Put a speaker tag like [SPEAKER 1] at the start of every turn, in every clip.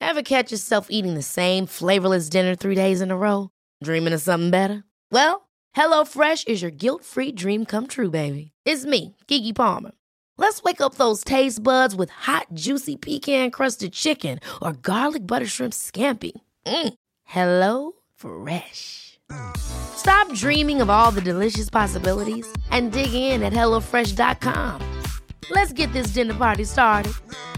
[SPEAKER 1] Ever catch yourself eating the same flavorless dinner 3 days in a row? Dreaming of something better? Well, HelloFresh is your guilt-free dream come true, baby. It's me, Keke Palmer. Let's wake up those taste buds with hot, juicy pecan-crusted chicken or garlic butter shrimp scampi. Hello Fresh. Stop dreaming of all the delicious possibilities and dig in at HelloFresh.com. Let's get this dinner party started.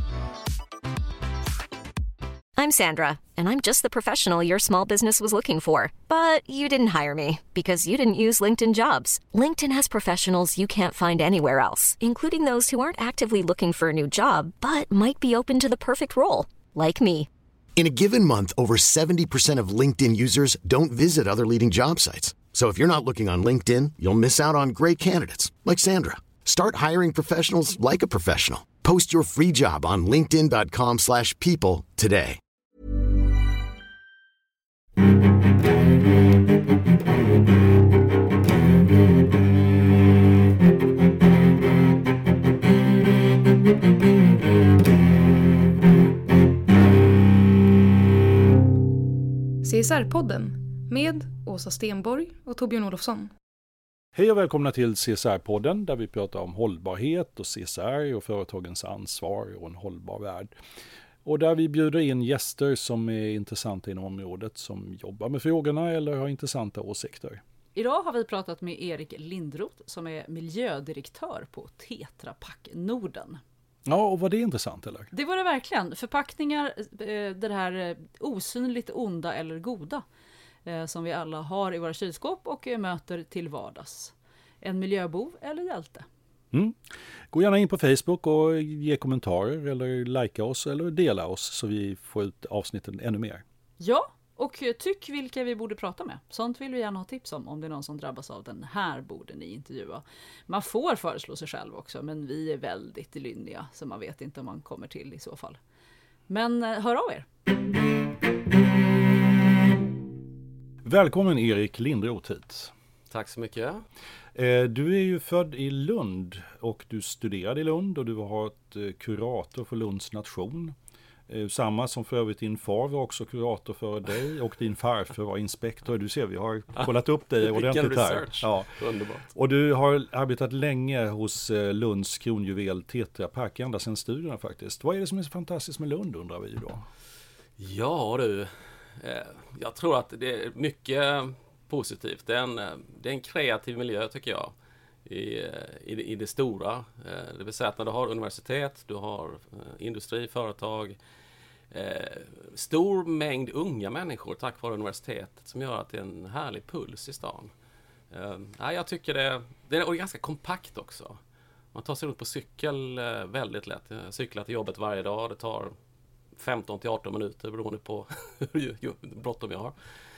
[SPEAKER 2] I'm Sandra, and I'm just the professional your small business was looking for. But you didn't hire me because you didn't use LinkedIn Jobs. LinkedIn has professionals you can't find anywhere else, including those who aren't actively looking for a new job, but might be open to the perfect role, like me.
[SPEAKER 3] In a given month, over 70% of LinkedIn users don't visit other leading job sites. So if you're not looking on LinkedIn, you'll miss out on great candidates like Sandra. Start hiring professionals like a professional. Post your free job on linkedin.com/people today.
[SPEAKER 4] CSR-podden med Åsa Stenborg och Torbjörn Olofsson.
[SPEAKER 5] Hej och välkomna till CSR-podden där vi pratar om hållbarhet och CSR och företagens ansvar och en hållbar värld. Och där vi bjuder in gäster som är intressanta inom området, som jobbar med frågorna eller har intressanta åsikter.
[SPEAKER 6] Idag har vi pratat med Erik Lindroth som är miljödirektör på Tetra Pak Norden.
[SPEAKER 5] Ja, och var det intressant eller?
[SPEAKER 6] Det var det verkligen. Förpackningar, det här osynligt onda eller goda som vi alla har i våra kylskåp och möter till vardags. En miljöbov eller hjälte.
[SPEAKER 5] Gå gärna in på Facebook och ge kommentarer eller likea oss eller dela oss så vi får ut avsnitten ännu mer.
[SPEAKER 6] Ja, och tyck vilka vi borde prata med. Sånt vill vi gärna ha tips om det är någon som drabbas av den här borde ni intervjua. Man får föreslå sig själv också, men vi är väldigt lynniga så man vet inte om man kommer till i så fall. Men hör av er!
[SPEAKER 5] Välkommen Erik Lindroth hit.
[SPEAKER 7] Tack så mycket.
[SPEAKER 5] Du är ju född i Lund och du studerade i Lund och du har varit kurator för Lunds nation. Samma som för övrigt din far var också kurator för dig och din farfar var inspektor. Du ser, vi har kollat upp dig ordentligt här. Ja.
[SPEAKER 7] Underbart.
[SPEAKER 5] Och du har arbetat länge hos Lunds kronjuvel Tetra Pak, ända sedan studierna faktiskt. Vad är det som är så fantastiskt med Lund undrar vi då?
[SPEAKER 7] Ja du, jag tror att det är mycket positivt. Det är en kreativ miljö tycker jag i det stora. Det vill säga att när du har universitet, du har industri, företag, stor mängd unga människor tack vare universitetet som gör att det är en härlig puls i stan. Jag tycker det är ganska kompakt också. Man tar sig runt på cykel väldigt lätt. Jag cyklar till jobbet varje dag. Det tar 15-18 minuter beroende på hur bråttom jag har.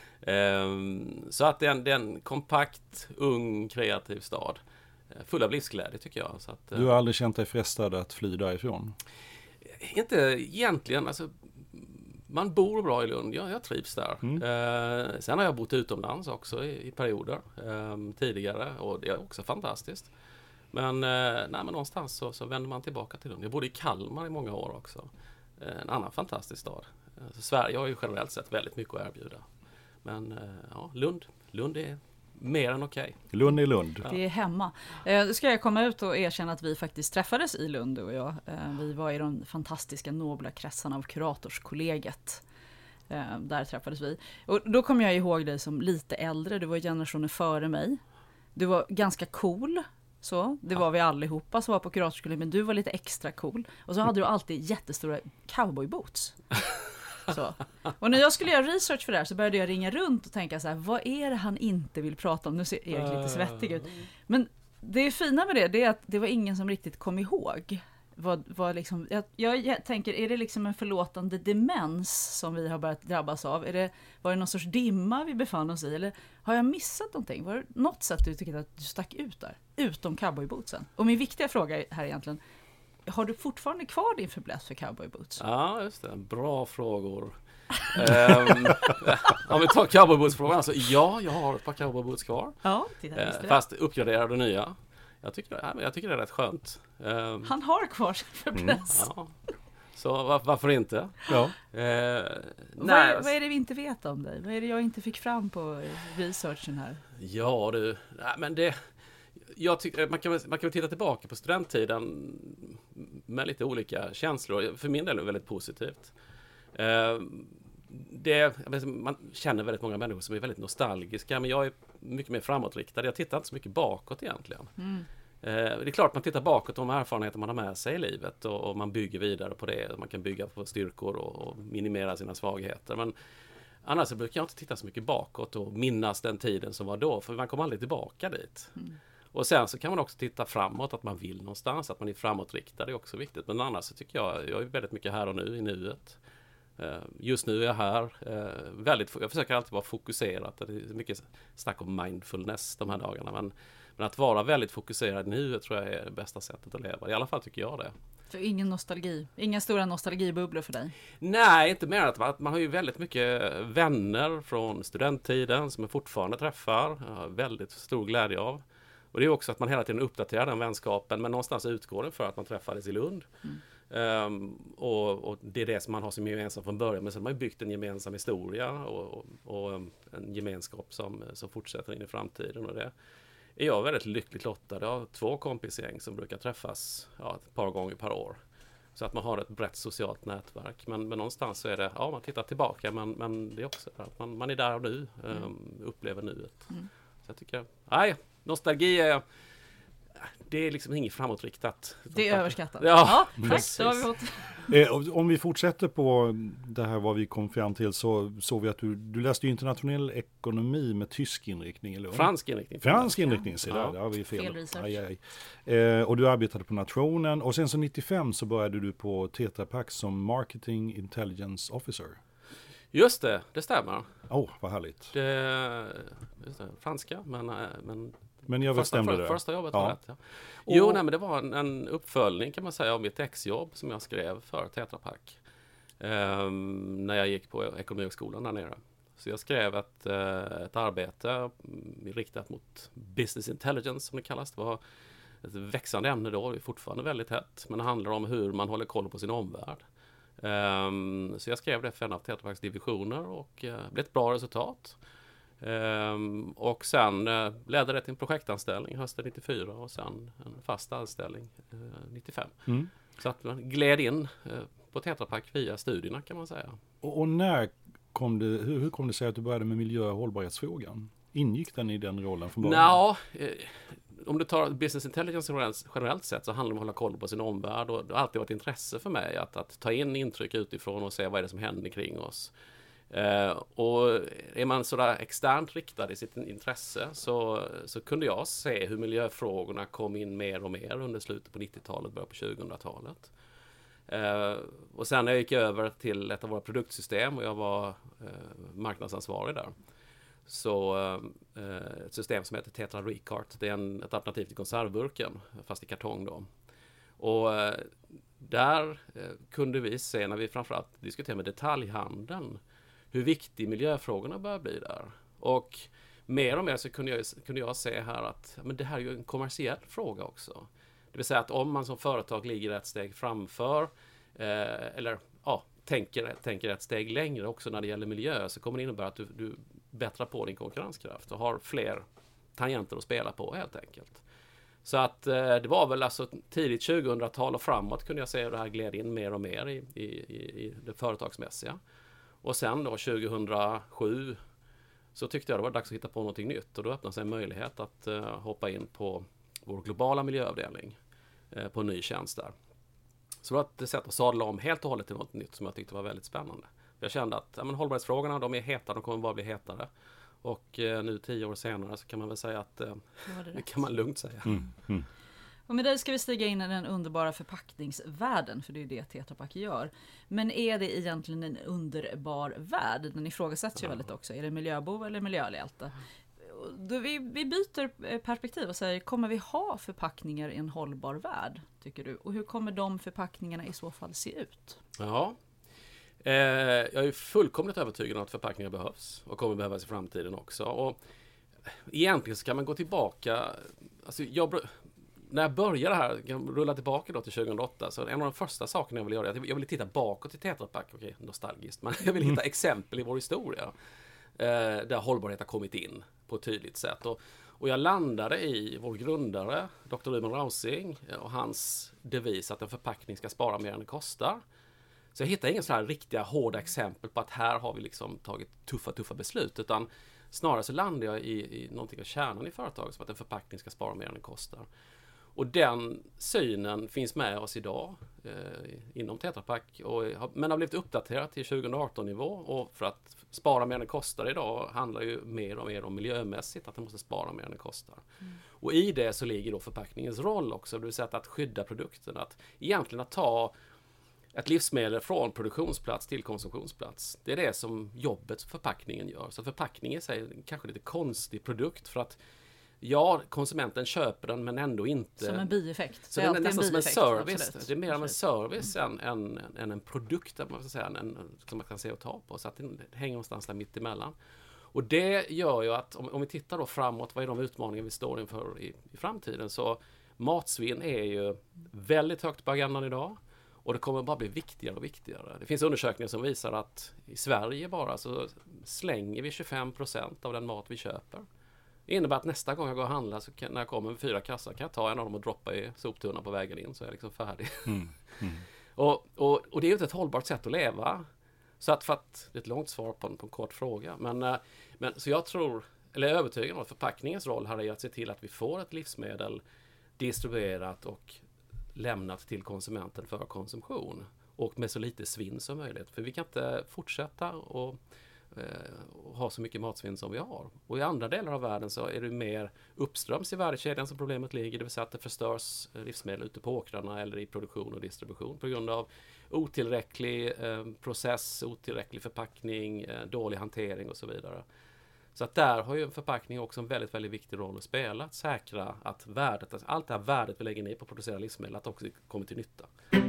[SPEAKER 7] Så att det är en kompakt, ung, kreativ stad. Full av livsglädje tycker jag. Så att,
[SPEAKER 5] du har aldrig känt dig frestad att fly därifrån?
[SPEAKER 7] Inte egentligen. Alltså, man bor bra i Lund. Jag trivs där. Sen har jag bott utomlands också i perioder tidigare. Och det är också fantastiskt. Men någonstans så vänder man tillbaka till Lund. Jag bodde i Kalmar i många år också. En annan fantastisk stad. Så Sverige har ju generellt sett väldigt mycket att erbjuda. Men Lund är mer än okej.
[SPEAKER 5] Lund är Lund.
[SPEAKER 6] Det är hemma. Då ska jag komma ut och erkänna att vi faktiskt träffades i Lund och jag. Vi var i de fantastiska nobla kretsarna av kuratorskollegiet. Där träffades vi. Och då kommer jag ihåg dig som lite äldre. Du var generationen före mig. Du var ganska cool. Så, det var vi allihopa som var på kuratorskollegiet, men du var lite extra cool. Och så hade du alltid jättestora cowboyboots. Så. Och när jag skulle göra research för det här så började jag ringa runt och tänka så här, vad är det han inte vill prata om? Nu ser Erik lite svettig ut. Men det fina med det är att det var ingen som riktigt kom ihåg. Vad liksom, jag tänker, är det liksom en förlåtande demens som vi har börjat drabbas av? Var det någon sorts dimma vi befann oss i? Eller har jag missat någonting? Var det något sätt du tycker att du stack ut där? Utom cowboybootsen. Och min viktiga fråga här egentligen, har du fortfarande kvar din fäbless för cowboyboots?
[SPEAKER 7] Ja, just det. Bra frågor. Om vi tar cowboyboots-frågan så ja, jag har ett par cowboyboots kvar.
[SPEAKER 6] Ja,
[SPEAKER 7] fast uppgraderade nya. Jag tycker det är rätt skönt.
[SPEAKER 6] Han har kvar sin fäbless.
[SPEAKER 7] Ja. Så varför inte?
[SPEAKER 5] Ja.
[SPEAKER 6] Vad är det vi inte vet om dig? Vad är det jag inte fick fram på researchen här?
[SPEAKER 7] Ja du, nej, men det... Jag tycker, man kan titta tillbaka på studenttiden med lite olika känslor. För min del är det väldigt positivt. Man känner väldigt många människor som är väldigt nostalgiska, men jag är mycket mer framåtriktad. Jag tittar inte så mycket bakåt egentligen. Det är klart man tittar bakåt om erfarenheter man har med sig i livet och man bygger vidare på det. Man kan bygga på styrkor och minimera sina svagheter. Men annars så brukar jag inte titta så mycket bakåt och minnas den tiden som var då, för man kommer aldrig tillbaka dit. Och sen så kan man också titta framåt, att man vill någonstans, att man är framåtriktad, det är också viktigt. Men annars så tycker jag är väldigt mycket här och nu, i nuet. Just nu är jag här. Jag försöker alltid vara fokuserad. Det är mycket snack om mindfulness de här dagarna. Men att vara väldigt fokuserad nu tror jag är det bästa sättet att leva. I alla fall tycker jag det.
[SPEAKER 6] Så ingen nostalgi? Inga stora nostalgibubblor för dig? Nej,
[SPEAKER 7] inte mer att man har ju väldigt mycket vänner från studenttiden som jag fortfarande träffar. Jag har väldigt stor glädje av. Och det är också att man hela tiden uppdaterar den vänskapen, men någonstans utgår den för att man träffades i Lund. Och det är det som man har som gemensamt från början, men sen har man byggt en gemensam historia och en gemenskap som fortsätter in i framtiden, och det är jag väldigt lyckligt lottad. Jag har 2 kompisgäng som brukar träffas ett par gånger per år, så att man har ett brett socialt nätverk, men någonstans så är det, man tittar tillbaka, men det är också att man är där och nu, upplever nuet. Så jag tycker, nostalgi det är liksom inget framåtriktat.
[SPEAKER 6] Det är överskattat.
[SPEAKER 7] Ja,
[SPEAKER 6] precis. Då har vi fått.
[SPEAKER 5] Om vi fortsätter på det här vad vi kom fram till, så såg vi att du läste ju internationell ekonomi med tysk inriktning. Eller?
[SPEAKER 7] Fransk inriktning.
[SPEAKER 5] Fransk inriktning, så där har vi fel. Och du arbetade på Nationen, och sen så 95 så började du på Tetra Pak som Marketing Intelligence Officer.
[SPEAKER 7] Just det stämmer.
[SPEAKER 5] Vad härligt.
[SPEAKER 7] Franska, men
[SPEAKER 5] jag bestämde det.
[SPEAKER 7] Första jobbet var rätt. Ja. Men det var en uppföljning kan man säga av mitt exjobb som jag skrev för Tetra Pak. När jag gick på ekonomihögskolan där nere. Så jag skrev ett arbete riktat mot business intelligence som det kallas. Det var ett växande ämne då, det är fortfarande väldigt hett. Men det handlar om hur man håller koll på sin omvärld. Så jag skrev det för en av Tetra Paks divisioner och det blev ett bra resultat. Och sen ledde det till en projektanställning hösten 94 och sen en fast anställning 95. Så att man gled in på Tetra Pak via studierna kan man säga.
[SPEAKER 5] Och när kom det, hur kom det sig att du började med miljö- och hållbarhetsfrågan? Ingick den i den rollen från början?
[SPEAKER 7] Om du tar business intelligence generellt sett så handlar det om att hålla koll på sin omvärld, och det har alltid varit intresse för mig att ta in intryck utifrån och se vad är det som händer kring oss. Och är man sådär externt riktad i sitt intresse så kunde jag se hur miljöfrågorna kom in mer och mer under slutet på 90-talet, början på 2000-talet. Och sen när jag gick över till ett av våra produktsystem och jag var marknadsansvarig där, så ett system som heter Tetra Recart, det är ett alternativ till konservburken fast i kartong då. Och där kunde vi se, när vi framförallt diskuterade med detaljhandeln, hur viktig miljöfrågorna börjar bli där. Och mer så kunde jag se här att det här är ju en kommersiell fråga också. Det vill säga att om man som företag ligger ett steg framför tänker ett steg längre också när det gäller miljö, så kommer det innebära att du bättrar på din konkurrenskraft och har fler tangenter att spela på helt enkelt. Så att det var väl alltså tidigt 2000-tal och framåt kunde jag se hur det här gled in mer och mer i det företagsmässiga. Och sen då 2007 så tyckte jag det var dags att hitta på någonting nytt, och då öppnade sig en möjlighet att hoppa in på vår globala miljöavdelning på en ny tjänst där. Så det var ett sätt att sadla om helt och hållet till något nytt som jag tyckte var väldigt spännande. Jag kände att hållbarhetsfrågorna, de är heta, de kommer bara bli hetare. Och nu 10 år senare så kan man väl säga att det kan man lugnt säga.
[SPEAKER 6] Och med dig ska vi stiga in i den underbara förpackningsvärlden, för det är det Tetra Pak gör. Men är det egentligen en underbar värld? Den ifrågasätts ju väldigt också. Är det miljöbov eller miljöhjälte? Vi byter perspektiv och säger, kommer vi ha förpackningar i en hållbar värld, tycker du? Och hur kommer de förpackningarna i så fall se ut?
[SPEAKER 7] Ja, jag är fullkomligt övertygad om att förpackningar behövs och kommer behövas i framtiden också. Och egentligen så kan man gå tillbaka, alltså när jag började här, rulla tillbaka då till 2008, så en av de första sakerna jag ville göra är att jag ville titta bakåt i Tetra Pak, okej, nostalgiskt, men jag ville hitta exempel i vår historia där hållbarhet har kommit in på ett tydligt sätt. Och jag landade i vår grundare, Dr. Ruben Rausing, och hans devis att en förpackning ska spara mer än det kostar. Så jag hittade ingen så här riktiga hårda exempel på att här har vi liksom tagit tuffa beslut, utan snarare så landade jag i någonting av kärnan i företaget, som att en förpackning ska spara mer än det kostar. Och den synen finns med oss idag inom Tetra Pak, men har blivit uppdaterat till 2018-nivå. Och för att spara mer än det kostar idag handlar ju mer och mer om miljömässigt, att det måste spara mer än det kostar. Och i det så ligger då förpackningens roll också, det vill säga att skydda produkten, att egentligen att ta ett livsmedel från produktionsplats till konsumtionsplats. Det är det som jobbet förpackningen gör. Så förpackningen är sig kanske lite konstig produkt, för att konsumenten köper den men ändå inte...
[SPEAKER 6] Som en bieffekt.
[SPEAKER 7] Så det är nästan som en service.
[SPEAKER 6] Absolut.
[SPEAKER 7] Det är mer av en service än en produkt, man ska säga, som man kan se och ta på. Så att det hänger någonstans där mitt emellan. Och det gör ju att om vi tittar då framåt, vad är de utmaningar vi står inför i framtiden? Så matsvinn är ju väldigt högt på agendan idag. Och det kommer bara bli viktigare och viktigare. Det finns undersökningar som visar att i Sverige bara så slänger vi 25% av den mat vi köper. Det innebär att nästa gång jag går och handlar, så när jag kommer med 4 kassar, kan jag ta en av dem och droppa i soptunnan på vägen in, så är jag liksom färdig. Och det är ju inte ett hållbart sätt att leva. Så att, för att det är ett långt svar på en kort fråga. Men så jag tror, eller är övertygad om att förpackningens roll här är att se till att vi får ett livsmedel distribuerat och lämnat till konsumenten för konsumtion. Och med så lite svinn som möjligt. För vi kan inte fortsätta och ha så mycket matsvinn som vi har. Och i andra delar av världen så är det mer uppströms i värdekedjan som problemet ligger. Det vill säga att det förstörs livsmedel ute på åkrarna eller i produktion och distribution på grund av otillräcklig process, otillräcklig förpackning, dålig hantering och så vidare. Så att där har ju en förpackning också en väldigt, väldigt viktig roll att spela. Att säkra att allt det här värdet vi lägger ner på att producera livsmedel, att också kommer till nytta.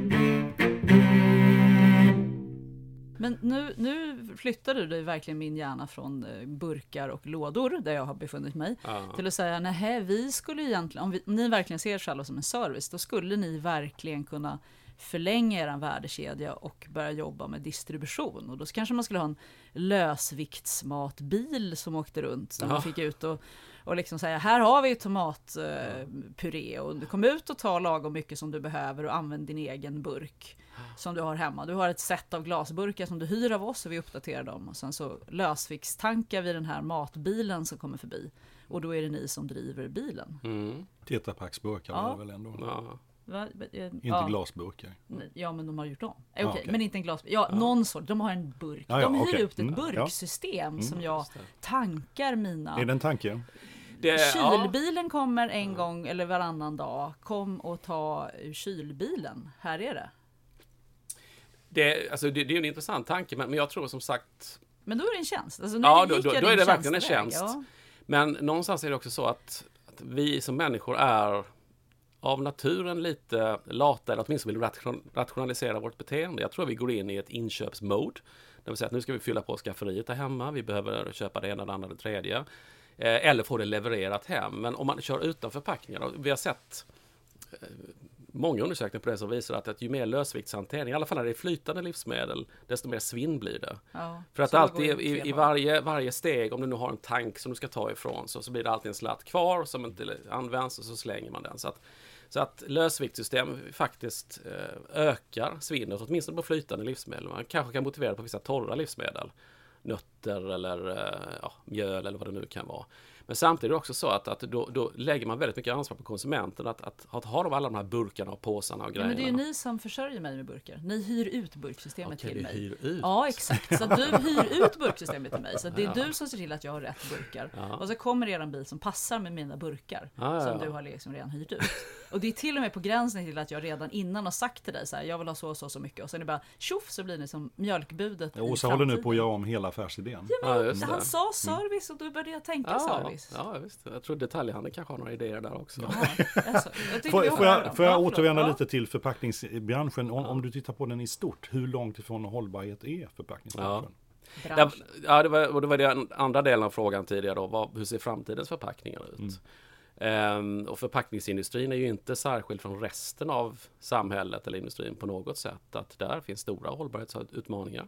[SPEAKER 6] Men nu flyttar du dig verkligen min hjärna från burkar och lådor där jag har befunnit mig till att säga, nej, vi skulle egentligen, om ni verkligen ser er själva som en service, då skulle ni verkligen kunna förlänga er värdekedja och börja jobba med distribution. Och då kanske man skulle ha en lösviktsmatbil som åkte runt, där man fick ut och liksom säga, här har vi tomatpuré och du kommer ut och tar lagom mycket som du behöver och använd din egen burk som du har hemma. Du har ett set av glasburkar som du hyr av oss och vi uppdaterar dem. Och sen så lösviktstankar vi den här matbilen som kommer förbi. Och då är det ni som driver bilen.
[SPEAKER 5] Tetra Paks burkar var väl ändå?
[SPEAKER 7] Ja.
[SPEAKER 5] Inte glasburkar.
[SPEAKER 6] Ja, men de har gjort dem. Okej. Men inte en glasburk. Ja, någon sort. De har en burk. De hyr ut ett burksystem som jag tankar mina...
[SPEAKER 5] Är det en tanke?
[SPEAKER 6] Kylbilen kommer en gång eller varannan dag. Kom och ta ur kylbilen. Här är det.
[SPEAKER 7] Det är en intressant tanke, men jag tror som sagt...
[SPEAKER 6] Men då är det en tjänst. Alltså,
[SPEAKER 7] då är det verkligen en tjänst. Ja. Men någonstans är det också så att vi som människor är av naturen lite lata, eller åtminstone vill rationalisera vårt beteende. Jag tror att vi går in i ett inköpsmode. Det vill säga att nu ska vi fylla på skafferiet där hemma. Vi behöver köpa det ena, det andra, det tredje. Eller få det levererat hem. Men om man kör utan förpackningar, och vi har sett många undersökningar på det som visar att ju mer lösviktshantering, i alla fall när det är flytande livsmedel, desto mer svinn blir det. Ja, för att alltid i varje steg, om du nu har en tank som du ska ta ifrån, så blir det alltid en slatt kvar som inte används och så slänger man den. Så att lösviktssystem faktiskt ökar svinnet, åtminstone på flytande livsmedel. Man kanske kan motivera det på vissa torra livsmedel. Nötter eller mjöl eller vad det nu kan vara. Men samtidigt är det också så att då lägger man väldigt mycket ansvar på konsumenten att ha alla de här burkarna och påsarna och grejerna.
[SPEAKER 6] Men det är ju ni som försörjer mig med burkar. Ni hyr ut burksystemet till mig.
[SPEAKER 7] Hyr ut.
[SPEAKER 6] Ja, exakt. Så du hyr ut burksystemet till mig. Så det är du som ser till att jag har rätt burkar. Ja. Och så kommer det en bil som passar med mina burkar som du har liksom redan hyrt ut. Och det är till och med på gränsen till att jag redan innan har sagt till dig så här, jag vill ha så mycket. Och sen är det bara tjoff, så blir ni som mjölkbudet.
[SPEAKER 5] Och så håller nu på att göra om hela affärsidén.
[SPEAKER 6] Ja, men han sa service och då började jag tänka service.
[SPEAKER 7] Ja, visst. Jag tror detaljhandeln kanske har några idéer där också.
[SPEAKER 5] Får jag återvända lite till förpackningsbranschen? Om du tittar på den i stort, hur långt ifrån hållbarhet är förpackningsbranschen?
[SPEAKER 7] Det var den andra delen av frågan tidigare då. Hur ser framtidens förpackningar ut? Och förpackningsindustrin är ju inte särskild från resten av samhället eller industrin på något sätt. Att där finns stora hållbarhetsutmaningar.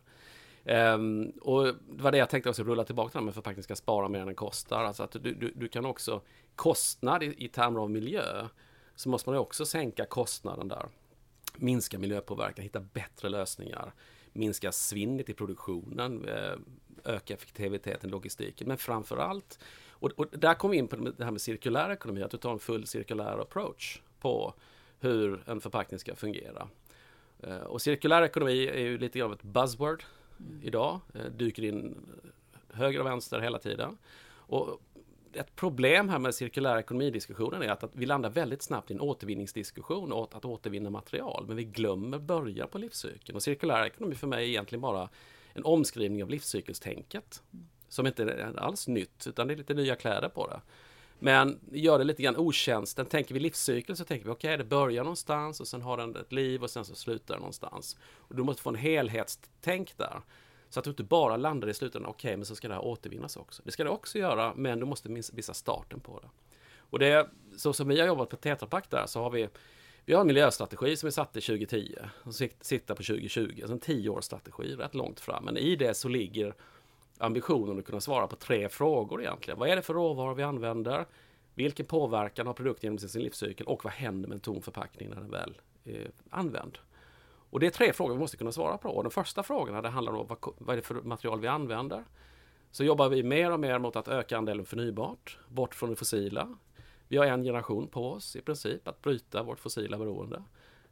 [SPEAKER 7] Och det var det jag tänkte också rulla tillbaka till, med förpackning ska spara mer än den kostar. Alltså att du kan också, kostnad i termer av miljö, så måste man ju också sänka kostnaden där. Minska miljöpåverkan, hitta bättre lösningar, minska svinnet i produktionen, öka effektiviteten i logistiken. Men framför allt, och där kommer vi in på det här med cirkulär ekonomi, att du tar en full cirkulär approach på hur en förpackning ska fungera. Och cirkulär ekonomi är ju lite grann av ett buzzword idag, dyker in höger och vänster hela tiden. Och ett problem här med cirkulär ekonomidiskussionen är att vi landar väldigt snabbt i en återvinningsdiskussion och att återvinna material, men vi glömmer börja på livscykeln. Och cirkulär ekonomi för mig är egentligen bara en omskrivning av livscykelstänket, som inte är alls nytt, utan det är lite nya kläder på det. Men gör det lite grann otjänsten. Tänker vi livscykel så tänker vi okej, det börjar någonstans och sen har den ett liv och sen så slutar det någonstans. Och du måste få en helhetstänk där. Så att du inte bara landar i slutändan, okej, men så ska det här återvinnas också. Det ska det också göra, men du måste visa starten på det. Och det, så som vi har jobbat på Tetra Pak där, så har vi har en miljöstrategi som vi satte 2010 och siktar på 2020. Alltså en 10-årsstrategi, rätt långt fram. Men i det så ligger ambitionen att kunna svara på 3 frågor egentligen. Vad är det för råvaror vi använder? Vilken påverkan har produkten genom sin livscykel? Och vad händer med en tom förpackning när den väl är använd? Och det är 3 frågor vi måste kunna svara på. Och den första frågan, det handlar om vad är det för material vi använder. Så jobbar vi mer och mer mot att öka andelen förnybart, bort från det fossila. Vi har en generation på oss i princip att bryta vårt fossila beroende.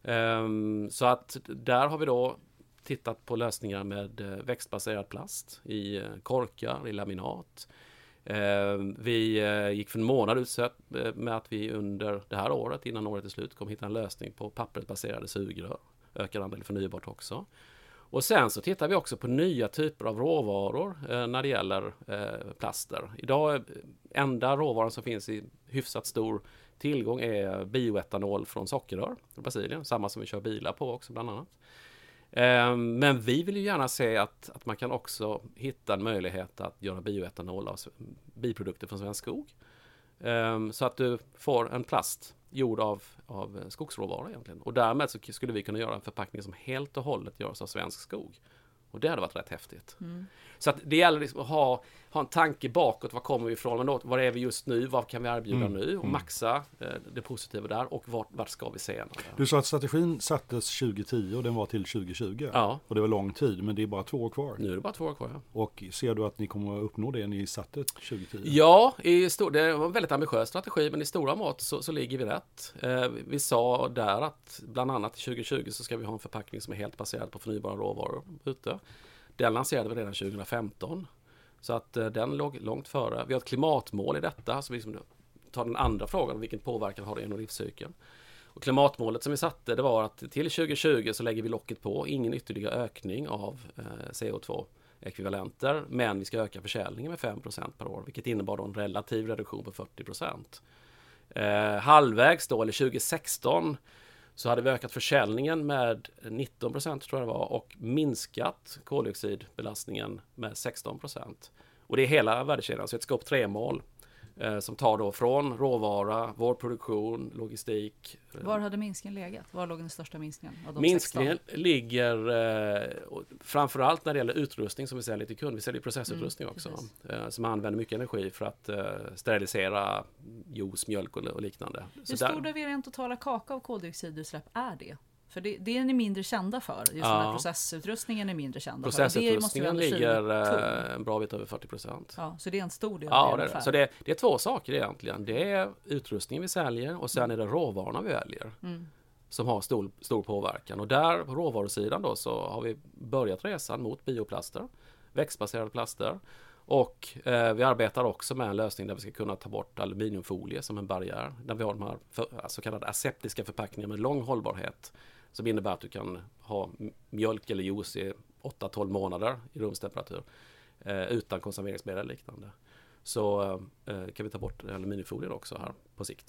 [SPEAKER 7] Så att där har vi då tittat på lösningar med växtbaserad plast i korkar, i laminat. Vi gick för en månad ut med att vi under det här året, innan året är slut, kommer hitta en lösning på pappersbaserade sugrör. Ökar andel förnybart också. Och sen så tittar vi också på nya typer av råvaror när det gäller plaster. Idag är enda råvaran som finns i hyfsat stor tillgång är bioetanol från sockerrör från Brasilien. Samma som vi kör bilar på också bland annat. Men vi vill ju gärna se att man kan också hitta en möjlighet att göra bioetanol av biprodukter från svensk skog. Så att du får en plast gjord av skogsråvara egentligen. Och därmed så skulle vi kunna göra en förpackning som helt och hållet görs av svensk skog. Och det hade varit rätt häftigt. Så att det gäller liksom att ha en tanke bakåt. Var kommer vi ifrån? Men då, var är vi just nu? Vad kan vi erbjuda nu? Och maxa det positiva där. Och vart ska vi senare?
[SPEAKER 5] Du sa att strategin sattes 2010 och den var till 2020.
[SPEAKER 7] Ja.
[SPEAKER 5] Och det var lång tid, men det är bara 2 år kvar.
[SPEAKER 7] Nu är det bara 2 år kvar, ja.
[SPEAKER 5] Och ser du att ni kommer att uppnå det ni satte 2010?
[SPEAKER 7] Ja, det var en väldigt ambitiös strategi, men i stora mått så ligger vi rätt. Vi sa där att bland annat 2020 så ska vi ha en förpackning som är helt baserad på förnybara råvaror ute. Den lanserade vi redan 2015. Så att den låg långt före. Vi har ett klimatmål i detta. Så vi liksom tar den andra frågan, vilken påverkan har det genom livscykeln. Och klimatmålet som vi satte, det var att till 2020 så lägger vi locket på. Ingen ytterligare ökning av CO2-ekvivalenter. Men vi ska öka försäljningen med 5% per år. Vilket innebar då en relativ reduktion på 40%. Halvvägs då, eller 2016, så hade vi ökat försäljningen med 19% tror jag det var, och minskat koldioxidbelastningen med 16%. Och det är hela värdekedjan, så ett scope 3-mål som tar då från råvara, vår produktion, logistik.
[SPEAKER 6] Var hade minskningen legat? Var låg den största minskningen av de
[SPEAKER 7] Minskningen
[SPEAKER 6] 16?
[SPEAKER 7] ligger framförallt när det gäller utrustning som vi säljer till kund. Vi säljer processutrustning också som använder mycket energi för att sterilisera juice, mjölk och liknande.
[SPEAKER 6] Hur stor del av den totala kaka av koldioxidutsläpp är det? För det är ni mindre kända för. Just den här processutrustningen är mindre kända för.
[SPEAKER 7] Processutrustningen ligger en bra bit över 40%.
[SPEAKER 6] Ja, så det är en stor del
[SPEAKER 7] av det. Så det är 2 saker egentligen. Det är utrustningen vi säljer och sen är det råvarorna vi väljer. Som har stor påverkan. Och där på råvarusidan då så har vi börjat resan mot bioplaster, växtbaserade plaster. Och vi arbetar också med en lösning där vi ska kunna ta bort aluminiumfolie som en barriär. Där vi har de här så kallade aseptiska förpackningar med lång hållbarhet. Som innebär att du kan ha mjölk eller juice i 8-12 månader i rumstemperatur utan konserveringsmedel eller liknande. Så kan vi ta bort aluminiumfolien också här på sikt.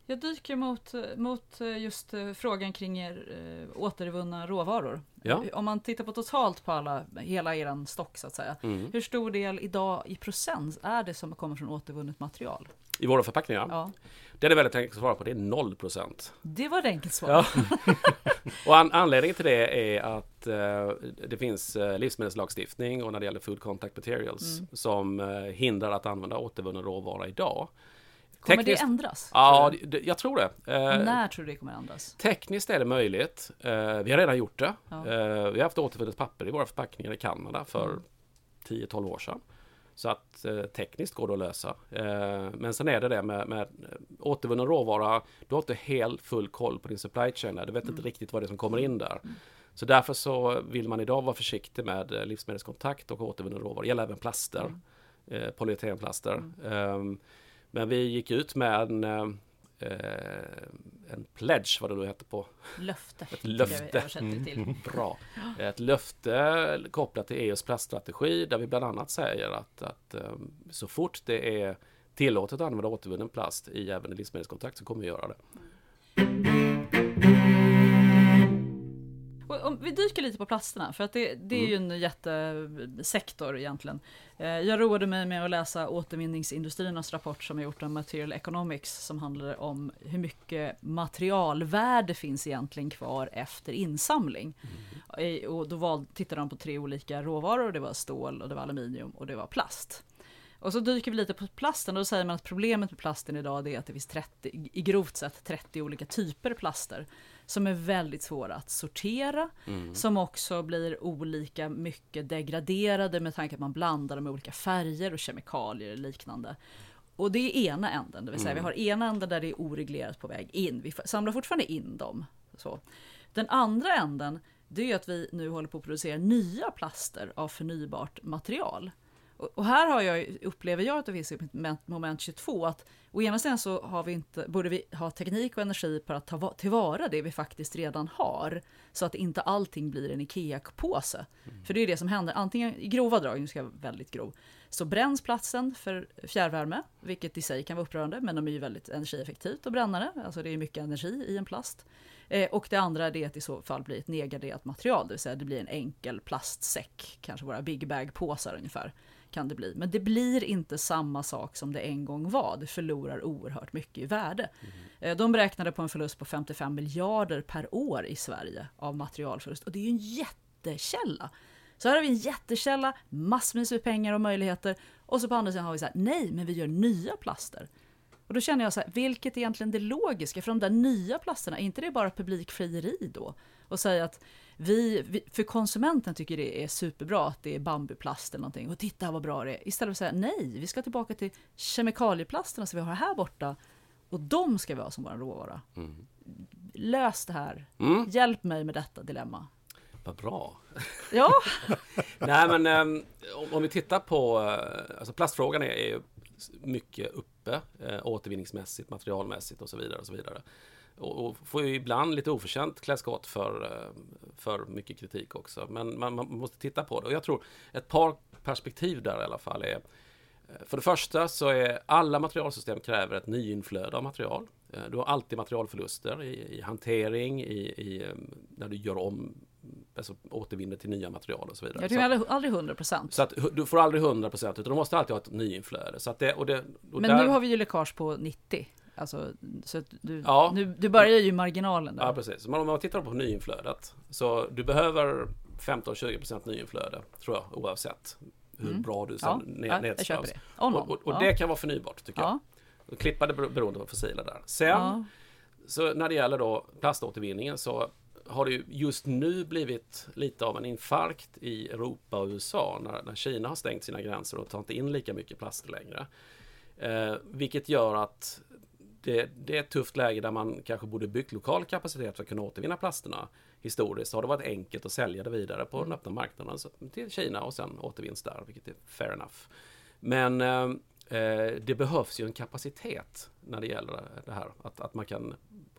[SPEAKER 6] Jag dyker mot just frågan kring återvunna råvaror.
[SPEAKER 7] Ja.
[SPEAKER 6] Om man tittar på totalt på hela eran stock så att säga. Hur stor del idag i procent är det som kommer från återvunnet material?
[SPEAKER 7] I våra förpackningar?
[SPEAKER 6] Ja.
[SPEAKER 7] Det är väldigt enkelt att svara på, det är 0%.
[SPEAKER 6] Det var ett enkelt svar.
[SPEAKER 7] Ja. Och anledningen till det är att det finns livsmedelslagstiftning och när det gäller food contact materials som hindrar att använda återvunnen råvara idag.
[SPEAKER 6] Kommer det ändras?
[SPEAKER 7] Ja, jag tror det.
[SPEAKER 6] När tror du det kommer ändras?
[SPEAKER 7] Tekniskt är det möjligt. Vi har redan gjort det.
[SPEAKER 6] Ja.
[SPEAKER 7] Vi har haft återvunnet papper i våra förpackningar i Kanada för 10-12 år sedan. Så att tekniskt går det att lösa. Men sen är det med återvunnen råvara. Du har inte full koll på din supply chain. Du vet inte riktigt vad det är som kommer in där. Så därför så vill man idag vara försiktig med livsmedelskontakt och återvunnen råvara. Det gäller även plaster. Polyetrenplaster. Men vi gick ut med en pledge, vad det nu heter på.
[SPEAKER 6] Löfte.
[SPEAKER 7] Ett löfte.
[SPEAKER 6] Till.
[SPEAKER 7] Bra. Ett löfte kopplat till EUs plaststrategi där vi bland annat säger att så fort det är tillåtet att använda återvunnen plast i även i livsmedelskontakt så kommer vi göra det.
[SPEAKER 6] Och om vi dyker lite på plasterna, för att det är ju en jättesektor egentligen. Jag roade mig med att läsa återvinningsindustriernas rapport som är gjort av Material Economics som handlar om hur mycket materialvärde finns egentligen kvar efter insamling. Och då tittade de på 3 olika råvaror, det var stål och det var aluminium och det var plast. Och så dyker vi lite på plasten och då säger man att problemet med plasten idag är att det finns i grovt sett 30 olika typer plaster som är väldigt svåra att sortera, som också blir olika mycket degraderade med tanke att man blandar dem med olika färger och kemikalier och liknande. Och det är ena änden, det vill säga vi har ena änden där det är oreglerat på väg in. Vi samlar fortfarande in dem. Så. Den andra änden, det är att vi nu håller på att producera nya plaster av förnybart material. Och här upplever jag att det finns ett moment 22 att å ena sidan så borde vi ha teknik och energi för att ta tillvara det vi faktiskt redan har så att inte allting blir en IKEA-påse. För det är det som händer, antingen i grova drag, nu ska jag vara väldigt grov, så bränns platsen för fjärrvärme, vilket i sig kan vara upprörande, men de är ju väldigt energieffektivt att bränna det, alltså det är mycket energi i en plast. Och det andra är att i så fall blir ett nedgraderat material, det vill säga det blir en enkel plastsäck, kanske våra big bag-påsar ungefär. Kan det bli. Men det blir inte samma sak som det en gång var. Det förlorar oerhört mycket i värde. De beräknade på en förlust på 55 miljarder per år i Sverige av materialförlust. Och det är ju en jättekälla. Så här har vi en jättekälla, massvis med pengar och möjligheter. Och så på andra sidan har vi så här, nej, men vi gör nya plaster. Och då känner jag så här, vilket är egentligen det logiska? För de där nya plasterna, är inte det bara publikfrieri då? Och säga att vi för konsumenten tycker det är superbra att det är bambuplast eller någonting. Och titta vad bra det är. Istället för att säga nej, vi ska tillbaka till kemikalieplasterna som vi har här borta. Och de ska vi ha som vår råvara. Lös det här. Hjälp mig med detta dilemma.
[SPEAKER 7] Vad bra.
[SPEAKER 6] Ja.
[SPEAKER 7] Nej, men om vi tittar på alltså plastfrågan är ju mycket uppe återvinningsmässigt, materialmässigt och så vidare och så vidare. Och får ju ibland lite oförtjänt kläskott för mycket kritik också. Men man måste titta på det. Och jag tror ett par perspektiv där i alla fall är, för det första så är alla materialsystem kräver ett nyinflöde av material. Du har alltid materialförluster i hantering, när du gör om, alltså återvinner till nya material och så vidare.
[SPEAKER 6] Jag tror aldrig 100%.
[SPEAKER 7] Så att du får aldrig 100%, utan du måste alltid ha ett nyinflöde. Så att
[SPEAKER 6] men nu har vi ju läckage på 90%. Alltså, så att du börjar ju marginalen där.
[SPEAKER 7] Ja, precis. Men om man tittar på nyinflödet, så du behöver 15-20% nyinflöde, tror jag, oavsett hur bra du nedströms. Och det kan vara förnybart, tycker jag. Och klippa det beroende på fossila där. Sen, så när det gäller då plaståtervinningen så har det ju just nu blivit lite av en infarkt i Europa och USA när Kina har stängt sina gränser och tar inte in lika mycket plast längre. Vilket gör att det är ett tufft läge där man kanske borde byggt lokal kapacitet för att kunna återvinna plasterna. Historiskt har det varit enkelt att sälja det vidare på den öppna marknaden till Kina och sen återvinns där, vilket är fair enough. Men det behövs ju en kapacitet när det gäller det här, att man kan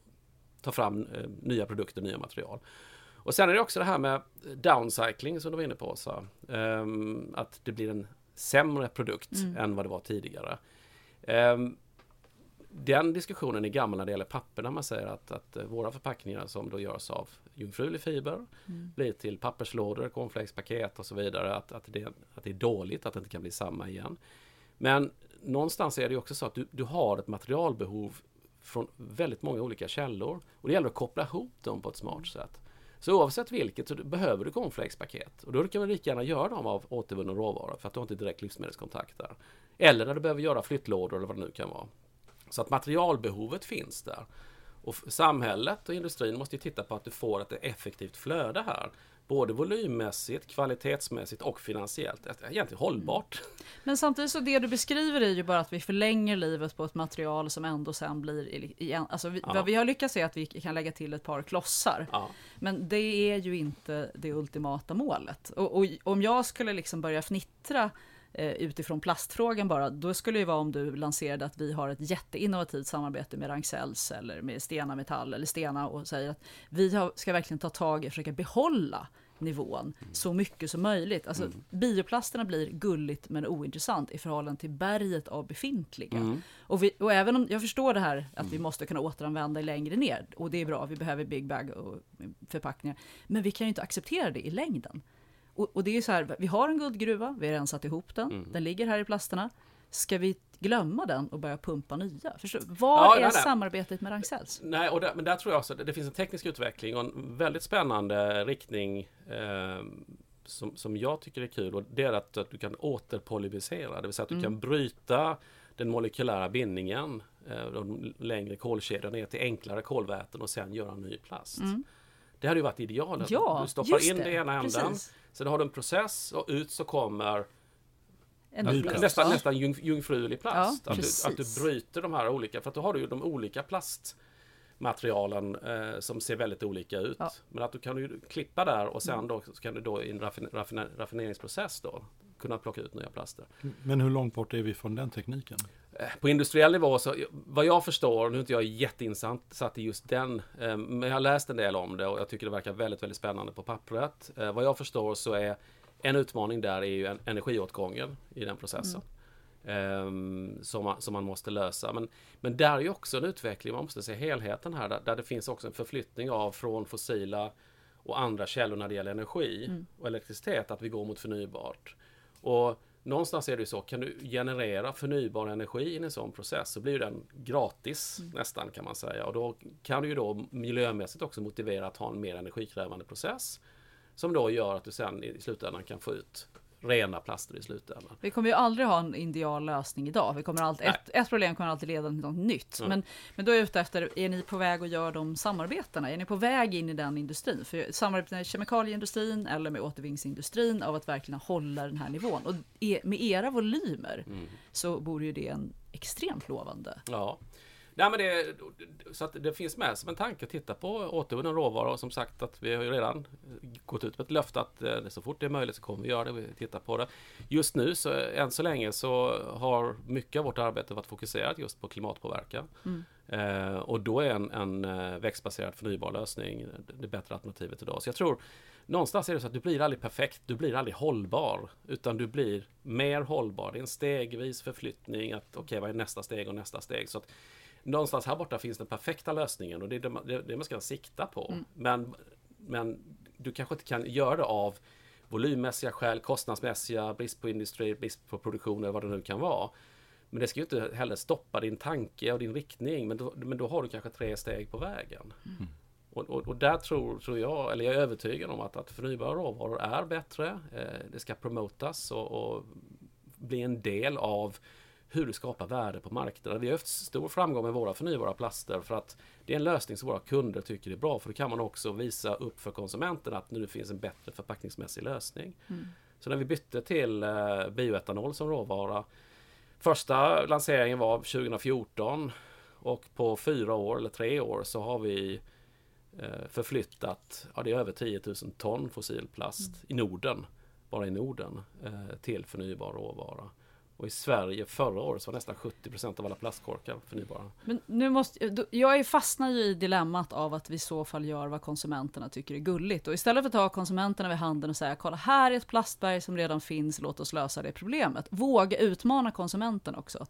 [SPEAKER 7] ta fram nya produkter, nya material. Och sen är det också det här med downcycling som du var inne på, så, att det blir en sämre produkt än vad det var tidigare. den diskussionen är gammal när det gäller papper, när man säger att våra förpackningar som då görs av jungfrulig fiber blir till papperslådor, cornflakespaket och så vidare, att det är dåligt, att det inte kan bli samma igen. Men någonstans är det också så att du har ett materialbehov från väldigt många olika källor och det gäller att koppla ihop dem på ett smart sätt. Så oavsett vilket så behöver du cornflakespaket och då kan man lika gärna göra dem av återvunnen råvara för att du har inte direkt livsmedelskontakt där. Eller när du behöver göra flyttlådor eller vad det nu kan vara. Så att materialbehovet finns där. Och samhället och industrin måste ju titta på att du får ett effektivt flöde här. Både volymmässigt, kvalitetsmässigt och finansiellt. Egentligen hållbart.
[SPEAKER 6] Men samtidigt så det du beskriver är ju bara att vi förlänger livet på ett material som ändå sen blir alltså vad vi har lyckats se är att vi kan lägga till ett par klossar. Ja. Men det är ju inte det ultimata målet. Och om jag skulle liksom börja fnittra utifrån plastfrågan bara, då skulle det vara om du lanserade att vi har ett jätteinnovativt samarbete med Ragn-Sells eller med Stena Metall eller Stena och säger att vi ska verkligen ta tag i och försöka behålla nivån så mycket som möjligt. Alltså bioplasterna blir gulligt men ointressant i förhållande till berget av befintliga. Och även om jag förstår det här att vi måste kunna återanvända längre ner och det är bra, vi behöver big bag och förpackningar, men vi kan ju inte acceptera det i längden. Och det är så här, vi har en guldgruva, vi har rensat ihop den, den ligger här i plasterna. Ska vi glömma den och börja pumpa nya? Vad är samarbetet med Ragn-Sells?
[SPEAKER 7] Nej, men där tror jag också att det finns en teknisk utveckling och en väldigt spännande riktning som jag tycker är kul. Och det är att du kan återpolymerisera, det vill säga att du kan bryta den molekylära bindningen, de längre kolkedjor ner till enklare kolväten och sen göra en ny plast. Det hade ju varit idealet.
[SPEAKER 6] Ja,
[SPEAKER 7] du stoppar in det i ena änden, sen har du en process och ut så kommer nästan jungfrulig plast.
[SPEAKER 6] Ja,
[SPEAKER 7] att du bryter de här olika, för att då har du ju de olika plastmaterialen som ser väldigt olika ut. Ja. Men att du kan ju klippa där och sen då så kan du då i en raffineringsprocess då kunna plocka ut nya plaster.
[SPEAKER 5] Men hur långt bort är vi från den tekniken?
[SPEAKER 7] På industriell nivå, så vad jag förstår, nu är inte jag jätteinsatt i just den, men jag har läst en del om det och jag tycker det verkar väldigt, väldigt spännande på pappret. Vad jag förstår så är en utmaning där är ju energiåtgången i den processen som man måste lösa. Men där är ju också en utveckling, man måste se helheten här, där det finns också en förflyttning från fossila och andra källor när det gäller energi och elektricitet, att vi går mot förnybart. Och någonstans är det ju så, kan du generera förnybar energi i en sån process så blir den gratis nästan kan man säga. Och då kan du ju då miljömässigt också motivera att ha en mer energikrävande process som då gör att du sen i slutändan kan få ut rena plaster i slutändan.
[SPEAKER 6] Vi kommer ju aldrig ha en ideal lösning idag. Vi kommer ett problem kommer alltid leda till något nytt. Men då är jag ute efter, är ni på väg att göra de samarbetena? Är ni på väg in i den industrin? För samarbete med kemikalieindustrin eller med återvinningsindustrin av att verkligen hålla den här nivån. Och med era volymer så borde ju det en extremt lovande.
[SPEAKER 7] Ja. Nej, men så att det finns med som en tanke att titta på återvunnen råvara och som sagt att vi har ju redan gått ut med ett löfte att så fort det är möjligt så kommer vi göra det, vi tittar på det. Just nu, så än så länge så har mycket av vårt arbete varit fokuserat just på klimatpåverkan. Och då är en växtbaserad förnybar lösning det bättre alternativet idag. Så jag tror någonstans är det så att du blir aldrig perfekt, du blir aldrig hållbar, utan du blir mer hållbar. Det är en stegvis förflyttning att okej, vad är nästa steg och nästa steg. Så att någonstans här borta finns den perfekta lösningen och det är det man ska sikta på. Men du kanske inte kan göra det av volymmässiga skäl, kostnadsmässiga, brist på industri, brist på produktion eller vad det nu kan vara. Men det ska ju inte heller stoppa din tanke och din riktning, men då har du kanske 3 steg på vägen. Och där tror jag, eller jag är övertygad om att förnybara råvaror är bättre. Det ska promotas och bli en del av hur du skapar värde på marknaden. Vi har haft stor framgång med våra förnybara plaster för att det är en lösning som våra kunder tycker är bra. För då kan man också visa upp för konsumenterna att nu finns en bättre förpackningsmässig lösning. Så när vi bytte till bioetanol som råvara, första lanseringen var 2014 och på 4 år eller 3 år så har vi förflyttat, det är över 10 000 ton fossilplast i Norden, bara i Norden, till förnybar råvara. Och i Sverige förra året så var nästan 70% av alla plastkorkar förnybara.
[SPEAKER 6] Men nu jag fastnar ju i dilemmat av att vi i så fall gör vad konsumenterna tycker är gulligt. Och istället för att ta konsumenterna vid handen och säga, kolla här är ett plastberg som redan finns, låt oss lösa det problemet. Våga utmana konsumenten också.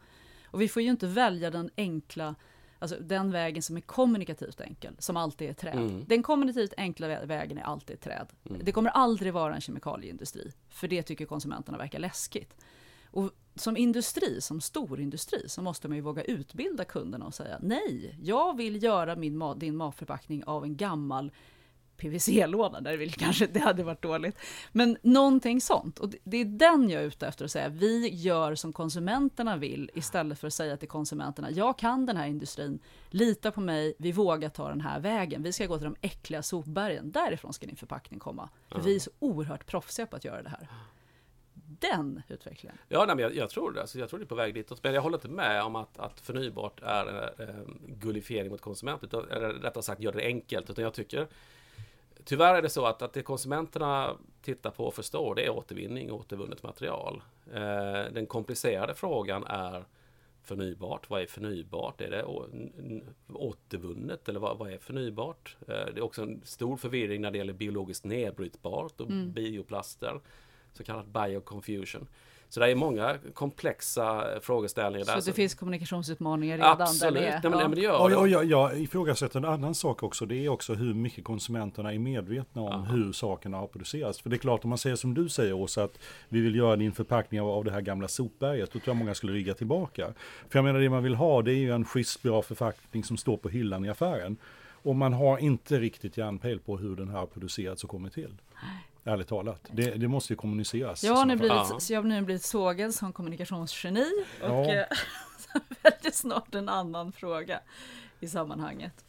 [SPEAKER 6] Och vi får ju inte välja den enkla, alltså den vägen som är kommunikativt enkel, som alltid är träd. Den kommunikativt enkla vägen är alltid träd. Det kommer aldrig vara en kemikalieindustri, för det tycker konsumenterna verkar läskigt. Och som industri, som stor industri, så måste man ju våga utbilda kunderna och säga nej, jag vill göra din matförpackning av en gammal PVC-låda, det hade varit dåligt. Men någonting sånt. Och det är den jag är ute efter att säga. Vi gör som konsumenterna vill, istället för att säga till konsumenterna, jag kan den här industrin, lita på mig, vi vågar ta den här vägen. Vi ska gå till de äckliga sopbergen. Därifrån ska din förpackning komma. För vi är så oerhört proffsiga på att göra det här. Den utvecklingen.
[SPEAKER 7] Ja, nej, men jag tror det. Alltså, jag tror det är på väg dit. Men jag håller inte med om att förnybart är gullifiering mot konsumentet. Eller rättare sagt, gör det enkelt. Utan jag tycker, tyvärr är det så att det konsumenterna tittar på och förstår, det är återvinning och återvunnet material. Den komplicerade frågan är förnybart. Vad är förnybart? Är det återvunnet eller vad är förnybart? Det är också en stor förvirring när det gäller biologiskt nedbrytbart och bioplaster. Så kallat bioconfusion. Så det är många komplexa frågeställningar där.
[SPEAKER 6] Så det finns kommunikationsutmaningar redan?
[SPEAKER 7] Absolut,
[SPEAKER 6] där
[SPEAKER 7] men det gör det.
[SPEAKER 5] Jag ifrågasätter en annan sak också. Det är också hur mycket konsumenterna är medvetna om hur sakerna har producerats. För det är klart, om man säger som du säger, Åsa, att vi vill göra din förpackning av det här gamla sopberget, då tror jag många skulle rygga tillbaka. För jag menar, det man vill ha, det är ju en schysst bra förpackning som står på hyllan i affären. Och man har inte riktigt järnpejl på hur den här har producerats och kommit till. Ärligt talat. Det måste ju kommuniceras.
[SPEAKER 6] Jag har nu blivit sågad som kommunikationsgeni och väldigt snart en annan fråga i sammanhanget.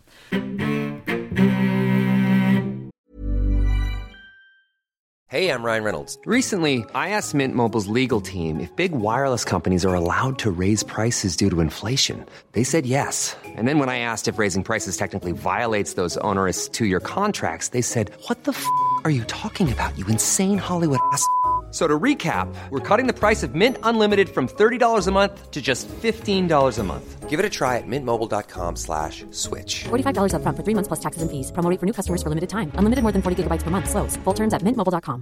[SPEAKER 8] Hey, I'm Ryan Reynolds. Recently, I asked Mint Mobile's legal team if big wireless companies are allowed to raise prices due to inflation. They said yes. And then when I asked if raising prices technically violates those onerous two-year contracts, they said, what the f*** are you talking about, you insane Hollywood ass? So to recap, we're cutting the price of Mint Unlimited from $30 a month to just $15 a month. Give it a try at mintmobile.com/switch.
[SPEAKER 9] $45 up front for 3 months plus taxes and fees. Promo rate for new customers for limited time. Unlimited more than 40 gigabytes per month. Slows full terms at mintmobile.com.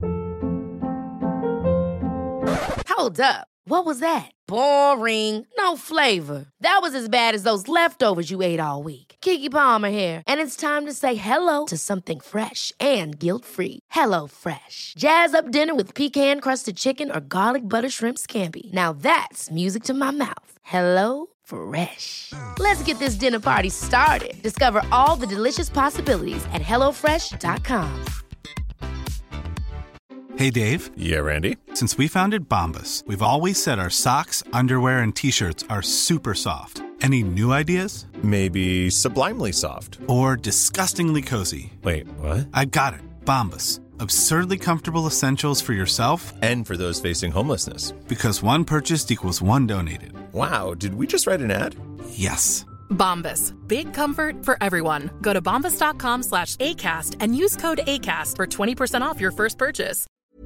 [SPEAKER 1] Hold up. What was that? Boring. No flavor. That was as bad as those leftovers you ate all week. Keke Palmer here, and it's time to say hello to something fresh and guilt-free. Hello Fresh. Jazz up dinner with pecan-crusted chicken or garlic butter shrimp scampi. Now that's music to my mouth. Hello Fresh. Let's get this dinner party started. Discover all the delicious possibilities at hellofresh.com.
[SPEAKER 10] Hey, Dave.
[SPEAKER 11] Yeah, Randy.
[SPEAKER 10] Since we founded Bombas, we've always said our socks, underwear, and T-shirts are super soft. Any new ideas?
[SPEAKER 11] Maybe sublimely soft.
[SPEAKER 10] Or disgustingly cozy.
[SPEAKER 11] Wait, what?
[SPEAKER 10] I got it. Bombas. Absurdly comfortable essentials for yourself
[SPEAKER 11] and for those facing homelessness.
[SPEAKER 10] Because one purchased equals one donated.
[SPEAKER 11] Wow, did we just write an ad?
[SPEAKER 10] Yes.
[SPEAKER 12] Bombas. Big comfort for everyone. Go to bombas.com/ACAST and use code ACAST for 20% off your first purchase.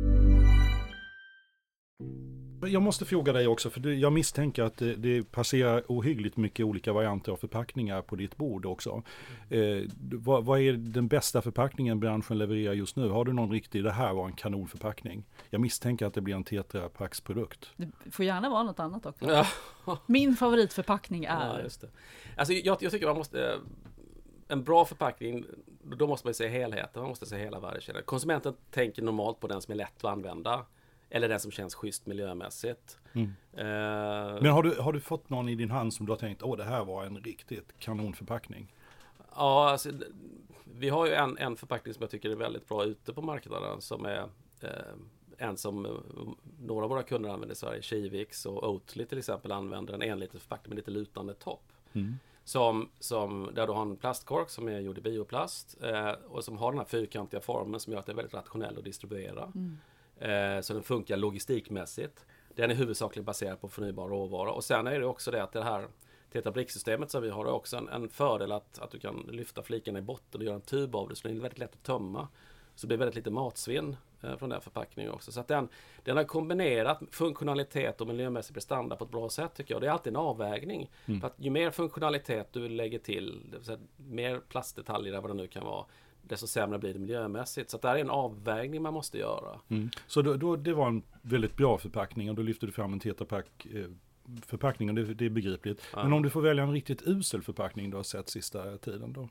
[SPEAKER 5] Jag måste fråga dig också, för jag misstänker att det passerar ohyggligt mycket olika varianter av förpackningar på ditt bord också. Vad är den bästa förpackningen branschen levererar just nu? Har du någon riktig, det här var en kanonförpackning? Jag misstänker att det blir en Tetra Pak-produkt.
[SPEAKER 6] Det får gärna vara något annat också.
[SPEAKER 7] Ja.
[SPEAKER 6] Min favoritförpackning är...
[SPEAKER 7] Ja, just det. Alltså, jag tycker man måste... En bra förpackning, då måste man se helheten, man måste se hela värdekedjan. Konsumenten tänker normalt på den som är lätt att använda. Eller den som känns schysst miljömässigt.
[SPEAKER 5] Men har du fått någon i din hand som du har tänkt, det här var en riktigt kanonförpackning?
[SPEAKER 7] Ja, alltså, vi har ju en förpackning som jag tycker är väldigt bra ute på marknaden. Som är en som några av våra kunder använder i Sverige. Kivix och Oatly till exempel använder en 1 liter förpackning med lite lutande topp. Som där du har en plastkork som är gjord i bioplast. Och som har den här fyrkantiga formen som gör att det är väldigt rationellt att distribuera. Så den funkar logistikmässigt. Den är huvudsakligen baserad på förnybar råvara. Och sen är det också det att det här Tetra Brick-systemet som vi har också en fördel att du kan lyfta flikarna i botten och göra en tub av det. Så det är väldigt lätt att tömma. Så det blir väldigt lite matsvinn från den förpackningen också. Så att den har kombinerat funktionalitet och miljömässig prestanda på ett bra sätt tycker jag. Det är alltid en avvägning. För att ju mer funktionalitet du lägger till, det vill säga mer plastdetaljer där vad det nu kan vara, desto sämre blir det miljömässigt. Så att det här är en avvägning man måste göra.
[SPEAKER 5] Så då, det var en väldigt bra förpackning och då lyfter du fram en Tetra Pak förpackningen, det är begripligt. Ja. Men om du får välja en riktigt usel förpackning du har sett sista tiden då?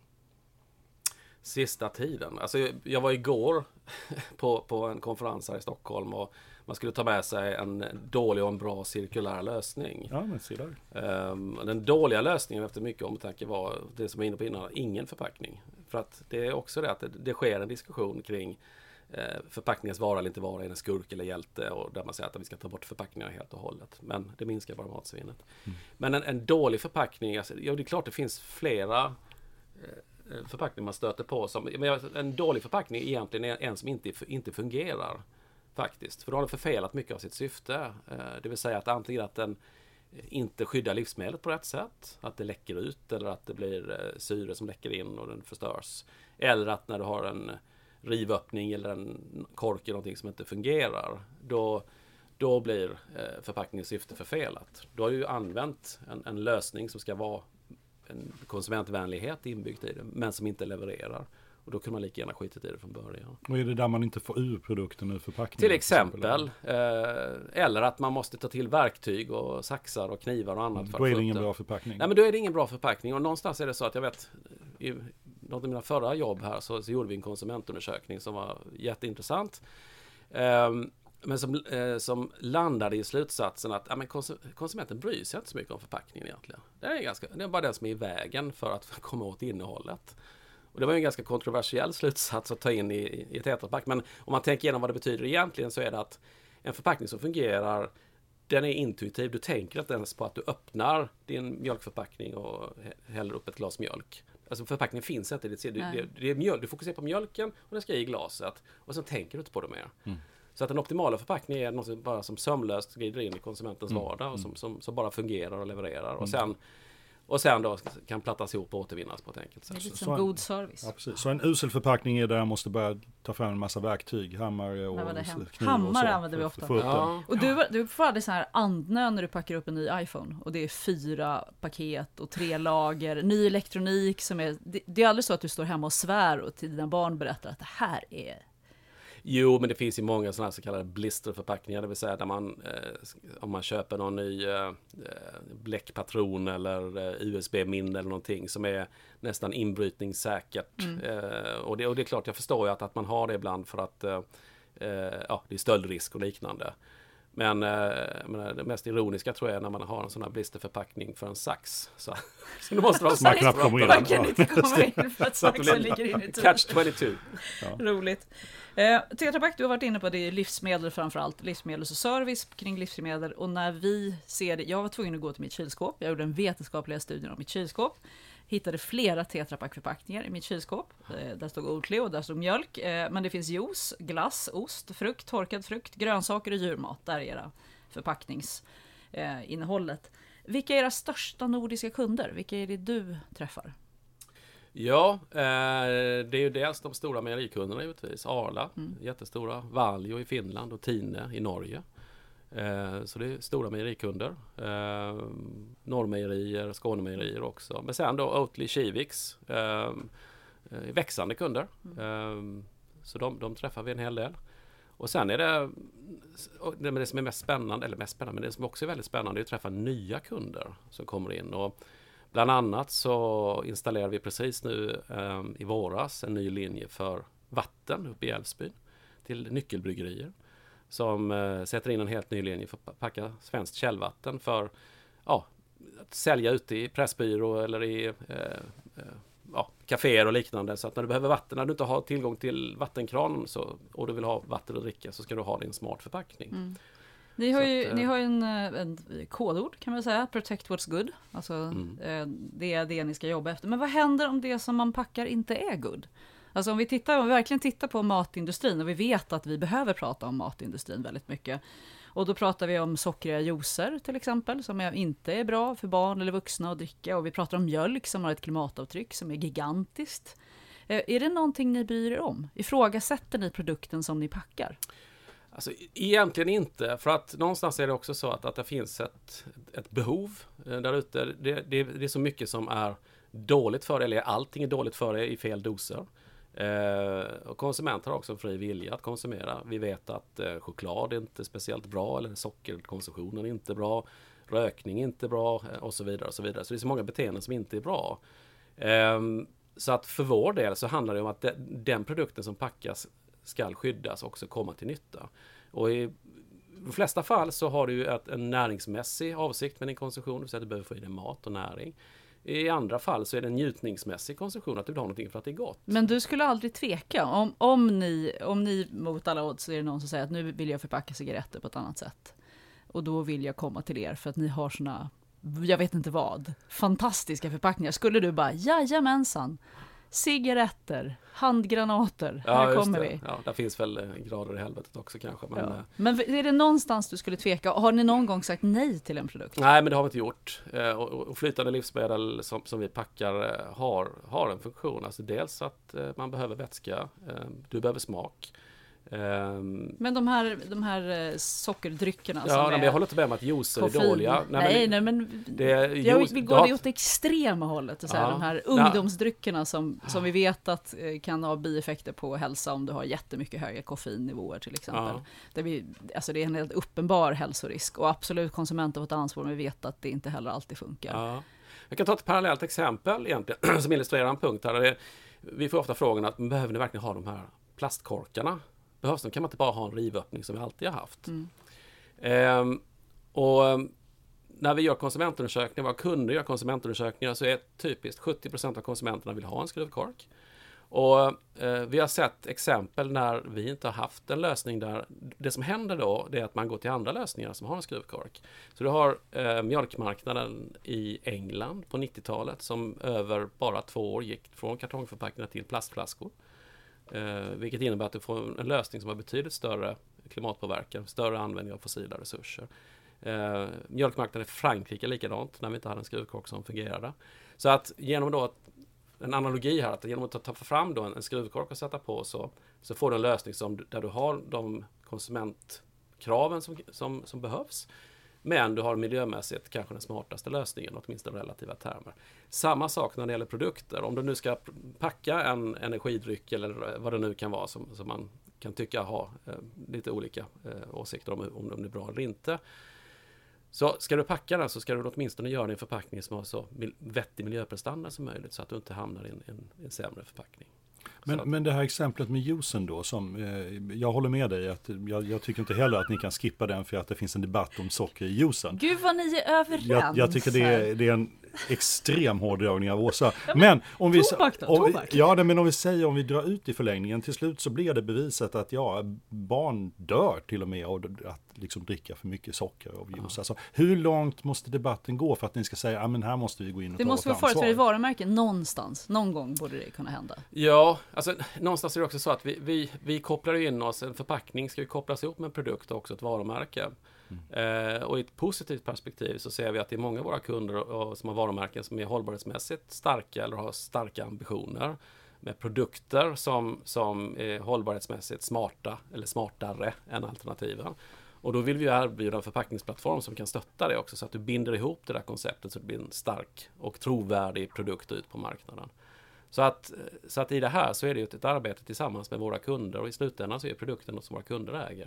[SPEAKER 7] Sista tiden? Alltså jag var igår på en konferens här i Stockholm och man skulle ta med sig en dålig och en bra cirkulär lösning.
[SPEAKER 5] Ja, men se där.
[SPEAKER 7] Den dåliga lösningen efter mycket omtanke var det som jag var inne på innan, ingen förpackning. För att det är också det att det sker en diskussion kring förpackningens vara eller inte vara, är en skurk eller hjälte, och där man säger att vi ska ta bort förpackningar helt och hållet. Men det minskar bara matsvinnet. Men en dålig förpackning, alltså, ja, det är klart det finns flera förpackningar man stöter på. En dålig förpackning egentligen är en som inte fungerar faktiskt. För då har den förfelat mycket av sitt syfte. Det vill säga att antingen att den inte skyddar livsmedlet på rätt sätt, att det läcker ut eller att det blir syre som läcker in och den förstörs. Eller att när du har en rivöppning eller en kork eller någonting som inte fungerar, då blir förpackningens syfte förfelat. Då har du ju använt en lösning som ska vara en konsumentvänlighet inbyggt i det, men som inte levererar. Och då kan man lika gärna skita i det från början.
[SPEAKER 5] Och är det där man inte får ur produkten ur förpackningen?
[SPEAKER 7] Till exempel. Eller att man måste ta till verktyg och saxar och knivar och annat.
[SPEAKER 5] Då är det ingen bra förpackning.
[SPEAKER 7] Nej, men då är det ingen bra förpackning. Och någonstans är det så att jag vet, i något av mina förra jobb här så gjorde vi en konsumentundersökning som var jätteintressant. Men som landade i slutsatsen att konsumenten bryr sig inte så mycket om förpackningen egentligen. Det är bara den som är i vägen för att komma åt innehållet. Och det var ju en ganska kontroversiell slutsats att ta in i ett tetrapack. Men om man tänker igenom vad det betyder egentligen, så är det att en förpackning som fungerar, den är intuitiv. Du tänker inte ens på att du öppnar din mjölkförpackning och häller upp ett glas mjölk. Alltså förpackningen finns inte. Det är mjölk. Du fokuserar på mjölken och den ska i glaset. Och sen tänker du inte på det mer. Så att den optimala förpackningen är något som bara som sömlöst glider in i konsumentens vardag och som bara fungerar och levererar. Och sen då kan plattas ihop och återvinnas på ett enkelt sätt.
[SPEAKER 6] Det är lite som god service.
[SPEAKER 5] Ja, precis. Så en usel förpackning är där jag måste börja ta fram en massa verktyg, hammare och kniv.
[SPEAKER 6] Hammare använder vi ofta. Ja. Och du får aldrig så här andnö när du packar upp en ny iPhone. Och det är 4 paket och 3 lager. Ny elektronik som är... Det är aldrig så att du står hemma och svär och till dina barn berättar att det här är...
[SPEAKER 7] Jo, men det finns ju många sådana här så kallade blisterförpackningar, det vill säga där om man köper någon ny bläckpatron eller USB-minne eller någonting som är nästan inbrytningssäkert. Och det är klart, jag förstår ju att man har det ibland för att det är stöldrisk och liknande. Men det mest ironiska tror jag är när man har en sån här blisterförpackning för en sax. Så det måste vara
[SPEAKER 5] man knappt kommer in.
[SPEAKER 6] Man kan inte komma in för att saxen ligger in i tuben.
[SPEAKER 7] Catch 22.
[SPEAKER 6] Ja. Roligt. Tetra Pak, du har varit inne på det är livsmedel framförallt. Livsmedels- och service kring livsmedel. Och när vi ser det, jag var tvungen att gå till mitt kylskåp. Jag gjorde en vetenskaplig studie om mitt kylskåp. Hittade flera Tetra Pak-förpackningar i mitt kylskåp. Där stod Oatly och där stod mjölk. Men det finns juice, glass, ost, frukt, torkad frukt, grönsaker och djurmat. Där är era förpackningsinnehållet. Vilka är era största nordiska kunder? Vilka är det du träffar?
[SPEAKER 7] Ja, det är ju dels de stora mejerikunderna givetvis. Arla, jättestora. Valjo i Finland och Tine i Norge. Så det är stora mejerikunder. Norrmejerier, Skånemejerier också. Men sen då Oatly, Kiviks, växande kunder. Så de träffar vi en hel del. Och sen är det som är mest spännande, men det som också är väldigt spännande är att träffa nya kunder som kommer in. Och bland annat så installerar vi precis nu i våras en ny linje för vatten uppe i Älvsbyn till nyckelbryggerier. Som sätter in en helt ny linje för att packa svenskt källvatten för att sälja ute i pressbyrå eller i kaféer och liknande. Så att när du behöver vatten, när du inte har tillgång till vattenkran och du vill ha vatten att dricka, så ska du ha din smart förpackning.
[SPEAKER 6] Ni har ju en kodord kan man säga, protect what's good. Alltså det är det ni ska jobba efter. Men vad händer om det som man packar inte är good? Alltså om vi verkligen tittar på matindustrin, och vi vet att vi behöver prata om matindustrin väldigt mycket. Och då pratar vi om sockriga juicer till exempel, som inte är bra för barn eller vuxna att dricka. Och vi pratar om mjölk som har ett klimatavtryck som är gigantiskt. Är det någonting ni bryr er om? Ifrågasätter ni produkten som ni packar?
[SPEAKER 7] Alltså egentligen inte, för att någonstans är det också så att det finns ett behov där ute. Det är så mycket som är dåligt för det, eller allting är dåligt för det i fel doser. Och konsumenter har också en fri vilja att konsumera. Vi vet att choklad är inte speciellt bra, eller sockerkonsumtionen är inte bra. rökning är inte bra och så vidare och så vidare. Så det är så många beteenden som inte är bra. Så att för vår del så handlar det om att den produkten som packas ska skyddas och också komma till nytta. Och i de flesta fall så har du en näringsmässig avsikt med din konsumtion, det vill säga att du behöver få i dig mat och näring. I andra fall så är det en njutningsmässig konsumtion, att du vill ha någonting för att det är gott.
[SPEAKER 6] Men du skulle aldrig tveka om ni mot alla odds så är det någon som säger att nu vill jag förpacka cigaretter på ett annat sätt. Och då vill jag komma till er för att ni har såna, jag vet inte vad, fantastiska förpackningar. Skulle du bara, jajamensan, cigaretter, handgranater, här kommer vi.
[SPEAKER 7] Ja, där finns väl grader i helvetet också kanske. Men,
[SPEAKER 6] men är det någonstans du skulle tveka? Har ni någon gång sagt nej till en produkt?
[SPEAKER 7] Nej, men det har vi inte gjort. Och flytande livsmedel som vi packar har en funktion. Alltså dels att man behöver vätska, du behöver smak.
[SPEAKER 6] Men de här sockerdryckerna
[SPEAKER 7] som
[SPEAKER 6] är
[SPEAKER 7] jag håller inte med om att juicer är dåliga.
[SPEAKER 6] Nej, men jag vill gå det åt extrema hållet. Så här, de här ungdomsdryckerna som vi vet att kan ha bieffekter på hälsa om du har jättemycket höga koffeinnivåer till exempel. Det är en helt uppenbar hälsorisk och absolut konsumenter får ta ansvar, men vi vet att det inte heller alltid funkar.
[SPEAKER 7] Jag kan ta ett parallellt exempel egentligen som illustrerar en punkt här. Vi får ofta frågan att behöver ni verkligen ha de här plastkorkarna? Behövs de? Kan man inte bara ha en rivöppning som vi alltid har haft? Och när vi gör konsumentundersökningar, våra kunder gör konsumentundersökningar, så är typiskt 70% av konsumenterna vill ha en skruvkork. Och vi har sett exempel när vi inte har haft en lösning där det som händer då, det är att man går till andra lösningar som har en skruvkork. Så du har mjölkmarknaden i England på 90-talet som över bara 2 år gick från kartongförpackningar till plastflaskor. Vilket innebär att du får en lösning som har betydligt större klimatpåverkan, större användning av fossila resurser. Mjölkmarknaden i Frankrike likadant, när vi inte hade en skruvkork som fungerade. Så att genom då en analogi här, att genom att ta fram då en skruvkork och sätta på så får du en lösning där du har de konsumentkraven som behövs. Men du har miljömässigt kanske den smartaste lösningen, åtminstone relativa termer. Samma sak när det gäller produkter. Om du nu ska packa en energidryck eller vad det nu kan vara som man kan tycka ha lite olika åsikter om de är bra eller inte. Så ska du packa den så ska du åtminstone göra en förpackning som har så vettig miljöprestanda som möjligt så att du inte hamnar i en sämre förpackning.
[SPEAKER 5] Men det här exemplet med juicen då, som jag håller med dig att jag tycker inte heller att ni kan skippa den för att det finns en debatt om socker i juicen.
[SPEAKER 6] Gud vad ni är överens.
[SPEAKER 5] Jag tycker det är en extrem hårdragning av Åsa.
[SPEAKER 6] Men om vi
[SPEAKER 5] om vi drar ut i förlängningen till slut så blir det bevisat att barn dör till och med av att liksom dricka för mycket socker och juice. Alltså, hur långt måste debatten gå för att ni ska säga men här måste vi gå in och ta vårt ansvar?
[SPEAKER 6] Det måste vara företräde i varumärken någonstans. Någon gång borde det kunna hända.
[SPEAKER 7] Ja, alltså någonstans är det också så att vi kopplar in oss, en förpackning ska ju kopplas ihop med en produkt och också ett varumärke. Och i ett positivt perspektiv så ser vi att det är många av våra kunder som har varumärken som är hållbarhetsmässigt starka eller har starka ambitioner med produkter som är hållbarhetsmässigt smarta eller smartare än alternativen. Och då vill vi erbjuda en förpackningsplattform som kan stötta det också så att du binder ihop det där konceptet så att det blir en stark och trovärdig produkt ut på marknaden. Så att i det här så är det ju ett arbete tillsammans med våra kunder och i slutändan så är produkten något som våra kunder äger.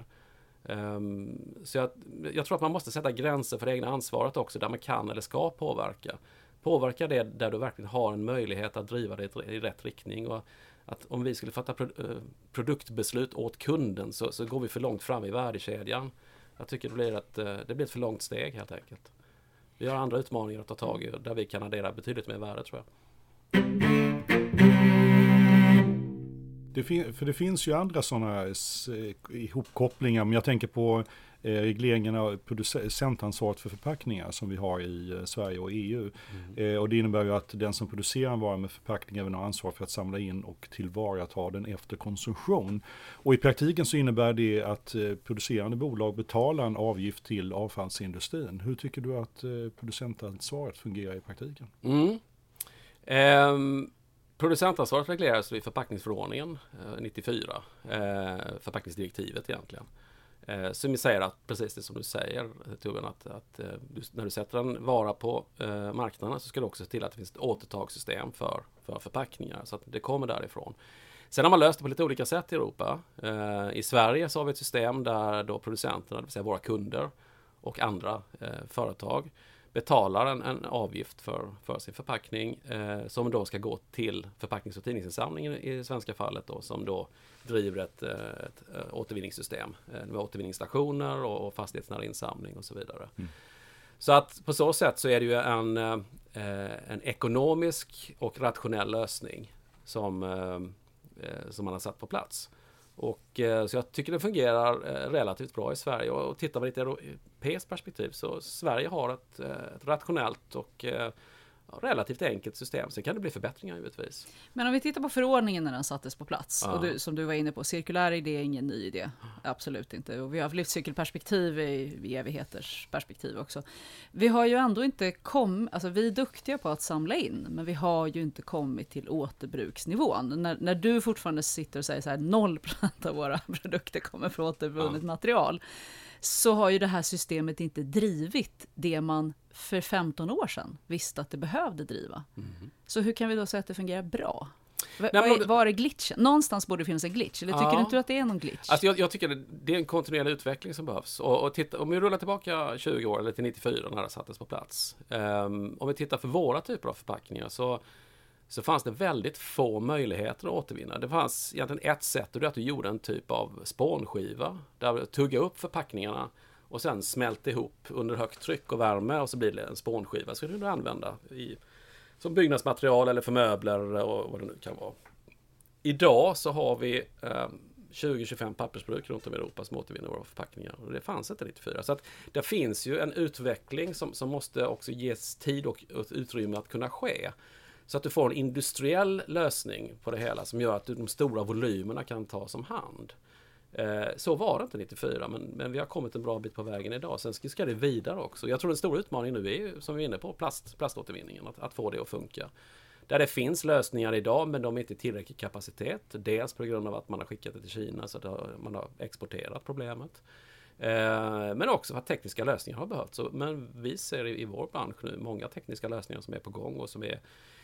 [SPEAKER 7] Så jag tror att man måste sätta gränser för det egna ansvaret också där man kan eller ska påverka. Påverka det där du verkligen har en möjlighet att driva det i rätt riktning. Och att om vi skulle fatta produktbeslut åt kunden så går vi för långt fram i värdekedjan. Jag tycker det blir ett för långt steg helt enkelt. Vi har andra utmaningar att ta tag i där vi kan addera betydligt mer värde tror jag.
[SPEAKER 5] Det finns ju andra sådana ihopkopplingar, men jag tänker på regleringen av producentansvaret för förpackningar som vi har i Sverige och EU. Och det innebär ju att den som producerar en vara med förpackning även har ansvar för att samla in och tillvarata den efter konsumtion. Och i praktiken så innebär det att producerande bolag betalar en avgift till avfallsindustrin. Hur tycker du att producentansvaret fungerar i praktiken?
[SPEAKER 7] Producentansvaret regleras vid förpackningsförordningen 94, förpackningsdirektivet egentligen. Som säger att precis det som du säger, Torbjörn, att när du sätter en vara på marknaden så ska du också se till att det finns ett återtagssystem för förpackningar så att det kommer därifrån. Sen har man löst det på lite olika sätt i Europa. I Sverige så har vi ett system där då producenterna, det vill säga våra kunder, och andra företag betalar en avgift för sin förpackning som då ska gå till förpacknings- och tidningsinsamlingen i det svenska fallet då, som då driver ett återvinningssystem med återvinningsstationer och fastighetsnära insamling och så vidare. Så att på så sätt så är det ju en ekonomisk och rationell lösning som man har satt på plats. Och så jag tycker det fungerar relativt bra i Sverige, och tittar man lite i europeiskt perspektiv så Sverige har ett rationellt och relativt enkelt system. Sen kan det bli förbättringar givetvis.
[SPEAKER 6] Men om vi tittar på förordningen när den sattes på plats, och som du var inne på, cirkulär idé är ingen ny idé. Absolut inte. Och vi har haft cykelperspektiv i evigheters perspektiv också. Vi har ju ändå inte vi är duktiga på att samla in, men vi har ju inte kommit till återbruksnivån. När du fortfarande sitter och säger så här 0% av våra produkter kommer från återvunnet material, så har ju det här systemet inte drivit det man för 15 år sedan visste att det behövde driva. Så hur kan vi då säga att det fungerar bra? Var är glitchen? Någonstans borde det finnas en glitch. Eller tycker du inte att det är någon glitch?
[SPEAKER 7] Alltså jag tycker det är en kontinuerlig utveckling som behövs. Och titta, om vi rullar tillbaka 20 år eller till 94 när det sattes på plats. Om vi tittar för våra typer av förpackningar så fanns det väldigt få möjligheter att återvinna. Det fanns egentligen ett sätt, och det är att du gjorde en typ av spånskiva där du tuggade upp förpackningarna och sen smälte ihop under högt tryck och värme, och så blir det en spånskiva. Så kan du använda som byggnadsmaterial eller för möbler och vad det nu kan vara. Idag så har vi 20-25 pappersbruk runt om i Europa som återvinner våra förpackningar. Och det fanns inte 94. Så att det finns ju en utveckling som måste också ges tid och utrymme att kunna ske. Så att du får en industriell lösning på det hela som gör att de stora volymerna kan tas om hand. Så var det inte 94, men vi har kommit en bra bit på vägen idag. Sen ska det vidare också. Jag tror den stora utmaningen nu är, som vi är inne på, plaståtervinningen. Att få det att funka. Där det finns lösningar idag, men de är inte tillräcklig kapacitet. Dels på grund av att man har skickat det till Kina, så att man har exporterat problemet. Men också för att tekniska lösningar har behövts. Men vi ser i vår bransch nu många tekniska lösningar som är på gång och som är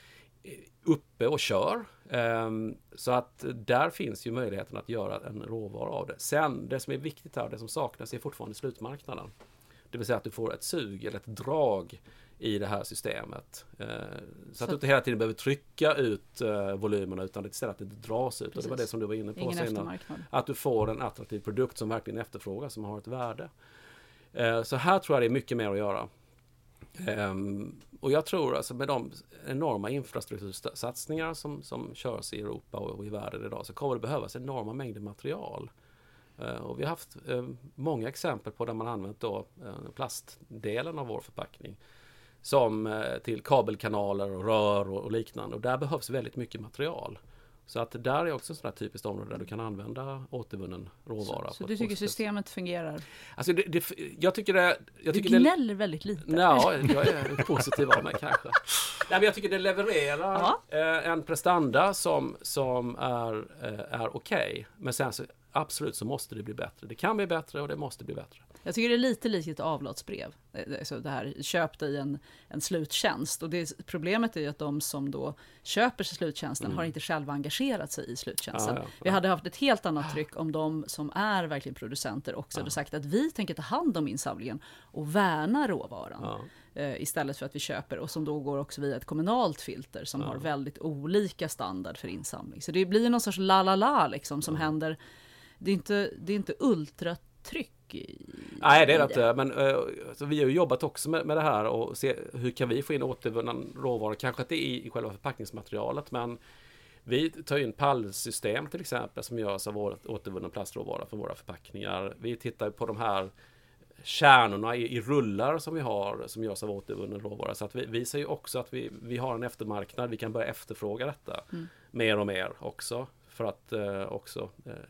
[SPEAKER 7] uppe och kör. Så att där finns ju möjligheten att göra en råvara av det. Sen, det som är viktigt här, det som saknas är fortfarande slutmarknaden. Det vill säga att du får ett sug eller ett drag i det här systemet. Så att du inte hela tiden behöver trycka ut volymerna, utan istället att det dras ut. Och det var det som du var inne på senare. Att du får en attraktiv produkt som verkligen efterfrågas, som har ett värde. Så här tror jag det är mycket mer att göra. Och jag tror alltså med de enorma infrastruktursatsningar som körs i Europa och i världen idag, så kommer det behövas enorma mängder material. Och vi har haft många exempel på där man använt då plastdelen av vår förpackning som till kabelkanaler och rör och liknande. Och där behövs väldigt mycket material. Så att där är också ett sådant här typiskt område där du kan använda återvunnen råvara.
[SPEAKER 6] Så du tycker systemet fungerar?
[SPEAKER 7] Alltså jag tycker det...
[SPEAKER 6] Du gnäller väldigt lite.
[SPEAKER 7] Ja, jag är positiv av mig kanske. Nej, men jag tycker det levererar en prestanda som är okej. Men sen så absolut så måste det bli bättre. Det kan bli bättre och det måste bli bättre.
[SPEAKER 6] Jag tycker det är lite likt ett avlatsbrev. Så det här, köp dig en sluttjänst. Och problemet är ju att de som då köper sluttjänsten har inte själva engagerat sig i sluttjänsten. Vi hade haft ett helt annat tryck om de som är verkligen producenter också hade sagt att vi tänker ta hand om insamlingen och värna råvaran. Istället för att vi köper, och som då går också via ett kommunalt filter som har väldigt olika standard för insamling. Så det blir någon sorts la liksom som händer. Det är inte ultratryck.
[SPEAKER 7] Nej, det är det inte. Men så vi har ju jobbat också med det här och se hur kan vi få in återvunnen råvaror. Kanske inte i själva förpackningsmaterialet, men vi tar in pallsystem till exempel som görs av återvunnen plastråvara för våra förpackningar. Vi tittar på de här kärnorna i rullar som vi har som görs av återvunnen råvara. Så att vi visar ju också att vi har en eftermarknad. Vi kan börja efterfråga detta mer och mer också för att också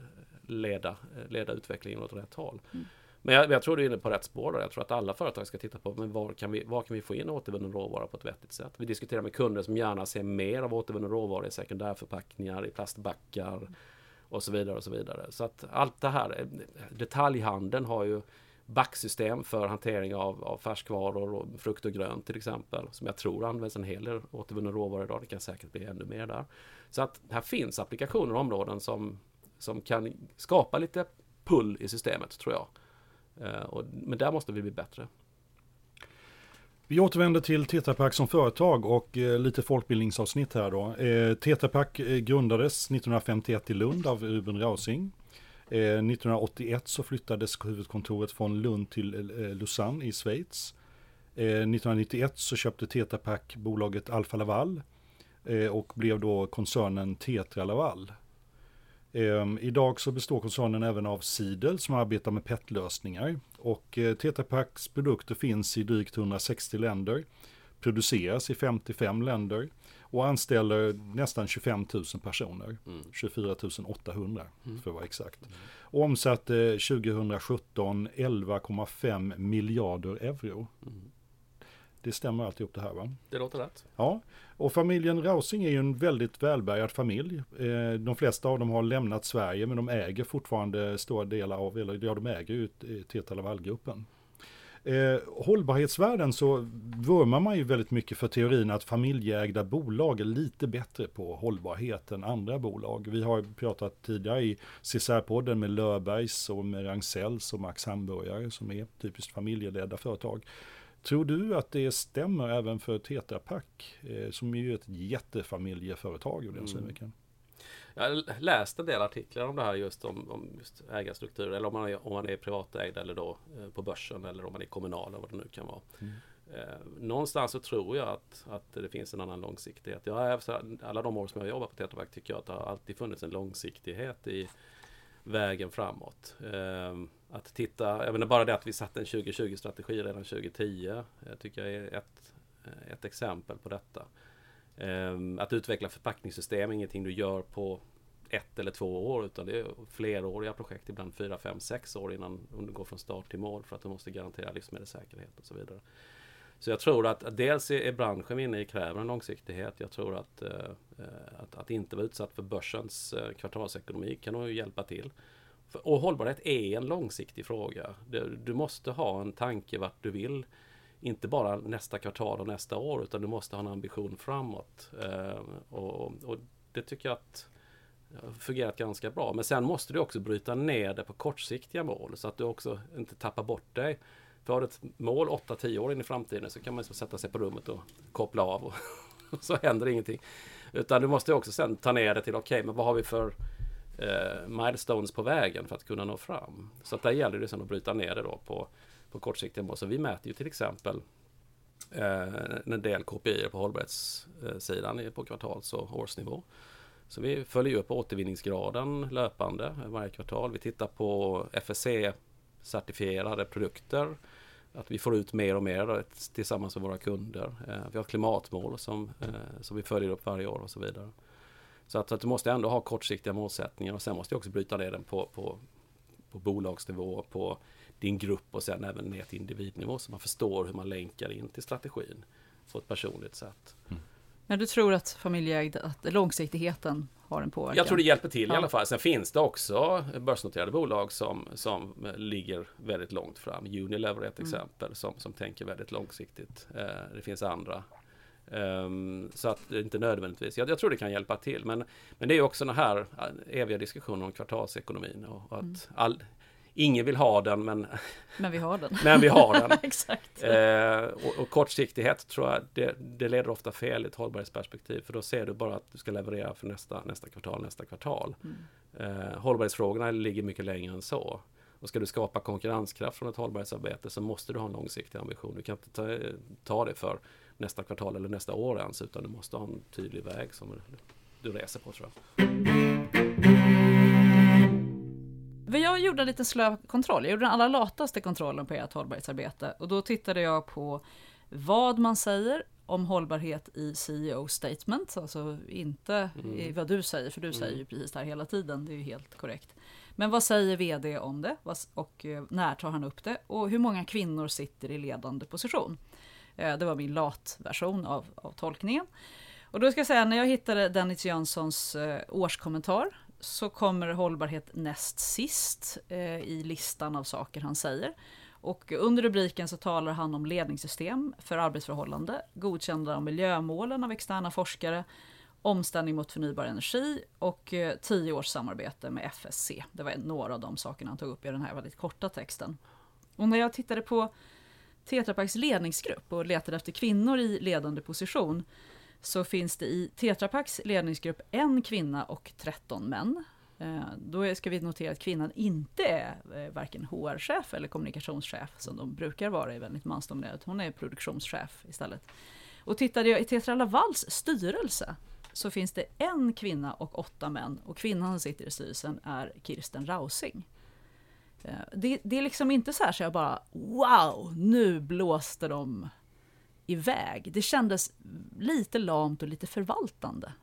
[SPEAKER 7] leda utvecklingen åt rätt håll. Men jag tror du är inne på rätt spår. Jag tror att alla företag ska titta på var kan vi få in återvunnen råvara på ett vettigt sätt. Vi diskuterar med kunder som gärna ser mer av återvunnen råvara i sekundärförpackningar, i plastbackar och så vidare och så vidare. Så att allt det här, detaljhandeln har ju backsystem för hantering av färskvaror och frukt och grönt till exempel, som jag tror används en hel del återvunnen råvara idag. Det kan säkert bli ännu mer där. Så att här finns applikationer och områden som kan skapa lite pull i systemet, tror jag. Men där måste vi bli bättre.
[SPEAKER 5] Vi återvänder till Tetra Pak som företag och lite folkbildningsavsnitt här då. Tetra Pak grundades 1951 i Lund av Ruben Rausing. 1981 så flyttades huvudkontoret från Lund till Lausanne i Schweiz. 1991 så köpte Tetra Pak bolaget Alfa Laval och blev då koncernen Tetra Laval. Idag så består koncernen även av Sidel som arbetar med PET-lösningar och Tetra Paks produkter finns i drygt 160 länder, produceras i 55 länder och anställer nästan 25 000 personer, 24 800 för att vara exakt. Och omsatte 2017 11,5 miljarder euro. Det stämmer alltihop det här, va?
[SPEAKER 7] Det låter rätt.
[SPEAKER 5] Ja, och familjen Rausing är ju en väldigt välbärgad familj. De flesta av dem har lämnat Sverige men de äger fortfarande stora delar av, eller ja, de äger ju Tetra Laval-gruppen. Hållbarhetsvärden så vurmar man ju väldigt mycket för teorin att familjeägda bolag är lite bättre på hållbarhet än andra bolag. Vi har pratat tidigare i CSR-podden med Löfbergs och med Ragn-Sells och Max Hamburgare som är typiskt familjeledda företag. Tror du att det stämmer även för Tetra Pak som är ju ett jättefamiljeföretag ur den synvinkeln?
[SPEAKER 7] Jag läste en del artiklar om det här just om just ägarstruktur eller om man är privatägd eller då på börsen eller om man är kommunal eller vad det nu kan vara. Någonstans så tror jag att det finns en annan långsiktighet. Alla de år som jag jobbar på Tetra Pak tycker jag att det har alltid funnits en långsiktighet i vägen framåt. Att titta, jag menar bara det att vi satte en 2020-strategi redan 2010 tycker jag är ett exempel på detta. Att utveckla förpackningssystem är ingenting du gör på 1 eller 2 år utan det är fleråriga projekt, ibland 4, 5, 6 år innan du går från start till mål för att du måste garantera livsmedelssäkerhet och så vidare. Så jag tror att dels är branschen inne i kräver en långsiktighet. Jag tror att inte vara utsatt för börsens kvartalsekonomi kan nog hjälpa till. Och hållbarhet är en långsiktig fråga. Du måste ha en tanke vart du vill. Inte bara nästa kvartal och nästa år utan du måste ha en ambition framåt. Och det tycker jag att fungerat ganska bra. Men sen måste du också bryta ner det på kortsiktiga mål så att du också inte tappar bort dig. För har du ett mål 8-10 år in i framtiden så kan man så sätta sig på rummet och koppla av och så händer ingenting. Utan du måste också sen ta ner det till okej, men vad har vi för milestones på vägen för att kunna nå fram. Så att där gäller det sen att bryta ner det då på kortsiktiga mål. Så vi mäter ju till exempel en del KPI på hållbarhetssidan på kvartals- och årsnivå. Så vi följer upp återvinningsgraden löpande varje kvartal. Vi tittar på FSC-certifierade produkter. Att vi får ut mer och mer tillsammans med våra kunder. Vi har klimatmål som vi följer upp varje år och så vidare. Så att du måste ändå ha kortsiktiga målsättningar och sen måste jag också bryta ner den på bolagsnivå, på din grupp och sen även ner till individnivå så man förstår hur man länkar in till strategin på ett personligt sätt.
[SPEAKER 6] Men du tror att att långsiktigheten har en påverkan?
[SPEAKER 7] Jag tror det hjälper till i alla fall. Sen finns det också börsnoterade bolag som ligger väldigt långt fram. Unilever är ett exempel som tänker väldigt långsiktigt. Det finns andra. Så att det inte nödvändigtvis. Jag tror det kan hjälpa till. Men det är också den här eviga diskussionen om kvartalsekonomin. Och att ingen vill ha den, men
[SPEAKER 6] vi har den.
[SPEAKER 7] Men vi har den.
[SPEAKER 6] Exakt.
[SPEAKER 7] Och kortsiktighet tror jag, det leder ofta fel i ett hållbarhetsperspektiv. För då ser du bara att du ska leverera för nästa kvartal. Hållbarhetsfrågorna ligger mycket längre än så. Och ska du skapa konkurrenskraft från ett hållbarhetsarbete så måste du ha en långsiktig ambition. Du kan inte ta det för nästa kvartal eller nästa år ens, utan du måste ha en tydlig väg som du reser på, tror jag.
[SPEAKER 6] Jag gjorde en liten slö kontroll. Jag gjorde den allra lataste kontrollen på ert hållbarhetsarbete. Och då tittade jag på vad man säger om hållbarhet i CEO statement. Alltså inte vad du säger, för du säger ju precis det här hela tiden. Det är ju helt korrekt. Men vad säger vd om det? Och när tar han upp det? Och hur många kvinnor sitter i ledande position? Det var min latversion av tolkningen. Och då ska jag säga, när jag hittade Dennis Jönssons årskommentar så kommer hållbarhet näst sist i listan av saker han säger. Och under rubriken så talar han om ledningssystem för arbetsförhållande, godkända av miljömålen av externa forskare, omställning mot förnybar energi och 10 års samarbete med FSC. Det var några av de sakerna han tog upp i den här väldigt korta texten. Och när jag tittade på Tetra Paks ledningsgrupp och letade efter kvinnor i ledande position, så finns det i Tetra Paks ledningsgrupp 1 kvinna och 13 män. Då ska vi notera att kvinnan inte är varken HR-chef eller kommunikationschef som de brukar vara i väldigt mansdominerat. Hon är produktionschef istället. Och tittade jag i Tetra Lavals styrelse, så finns det 1 kvinna och 8 män. Och kvinnan som sitter i styrelsen är Kirsten Rausing. Det är liksom inte så här så jag bara, wow, nu blåste de iväg. Det kändes lite lamt och lite förvaltande.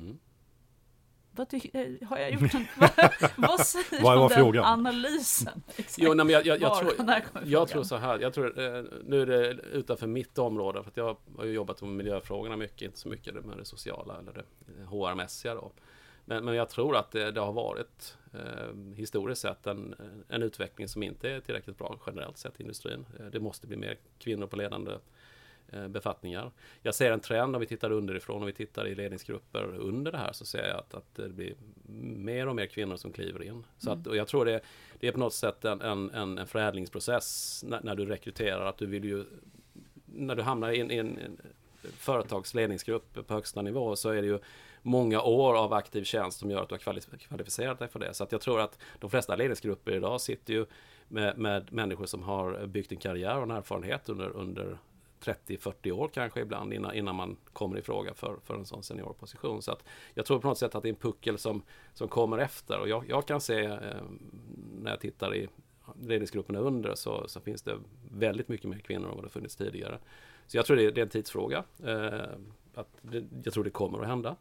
[SPEAKER 6] Har jag gjort vad säger
[SPEAKER 5] vad var
[SPEAKER 6] den
[SPEAKER 5] frågan?
[SPEAKER 6] Analysen?
[SPEAKER 7] Jo, nej, men jag tror så här. Nu är det utanför mitt område, för att jag har ju jobbat med miljöfrågorna mycket, inte så mycket med det sociala eller det HR-mässiga då. Men jag tror att det har varit historiskt sett en utveckling som inte är tillräckligt bra generellt sett i industrin. Det måste bli mer kvinnor på ledande befattningar. Jag ser en trend om vi tittar underifrån och vi tittar i ledningsgrupper under det här, så ser jag att det blir mer och mer kvinnor som kliver in. Så att, och jag tror det är på något sätt en förädlingsprocess när du rekryterar, att du vill ju, när du hamnar i en företagsledningsgrupp på högsta nivå, så är det ju många år av aktiv tjänst som gör att du har kvalificerat dig för det. Så att jag tror att de flesta ledningsgrupper idag sitter ju med människor som har byggt en karriär och en erfarenhet under 30-40 år kanske ibland innan man kommer i fråga för en sån seniorposition. Så att jag tror på något sätt att det är en puckel som kommer efter. Och jag kan se när jag tittar i ledningsgrupperna under så finns det väldigt mycket mer kvinnor än vad det funnits tidigare. Så jag tror det är en tidsfråga. Jag tror det kommer att hända.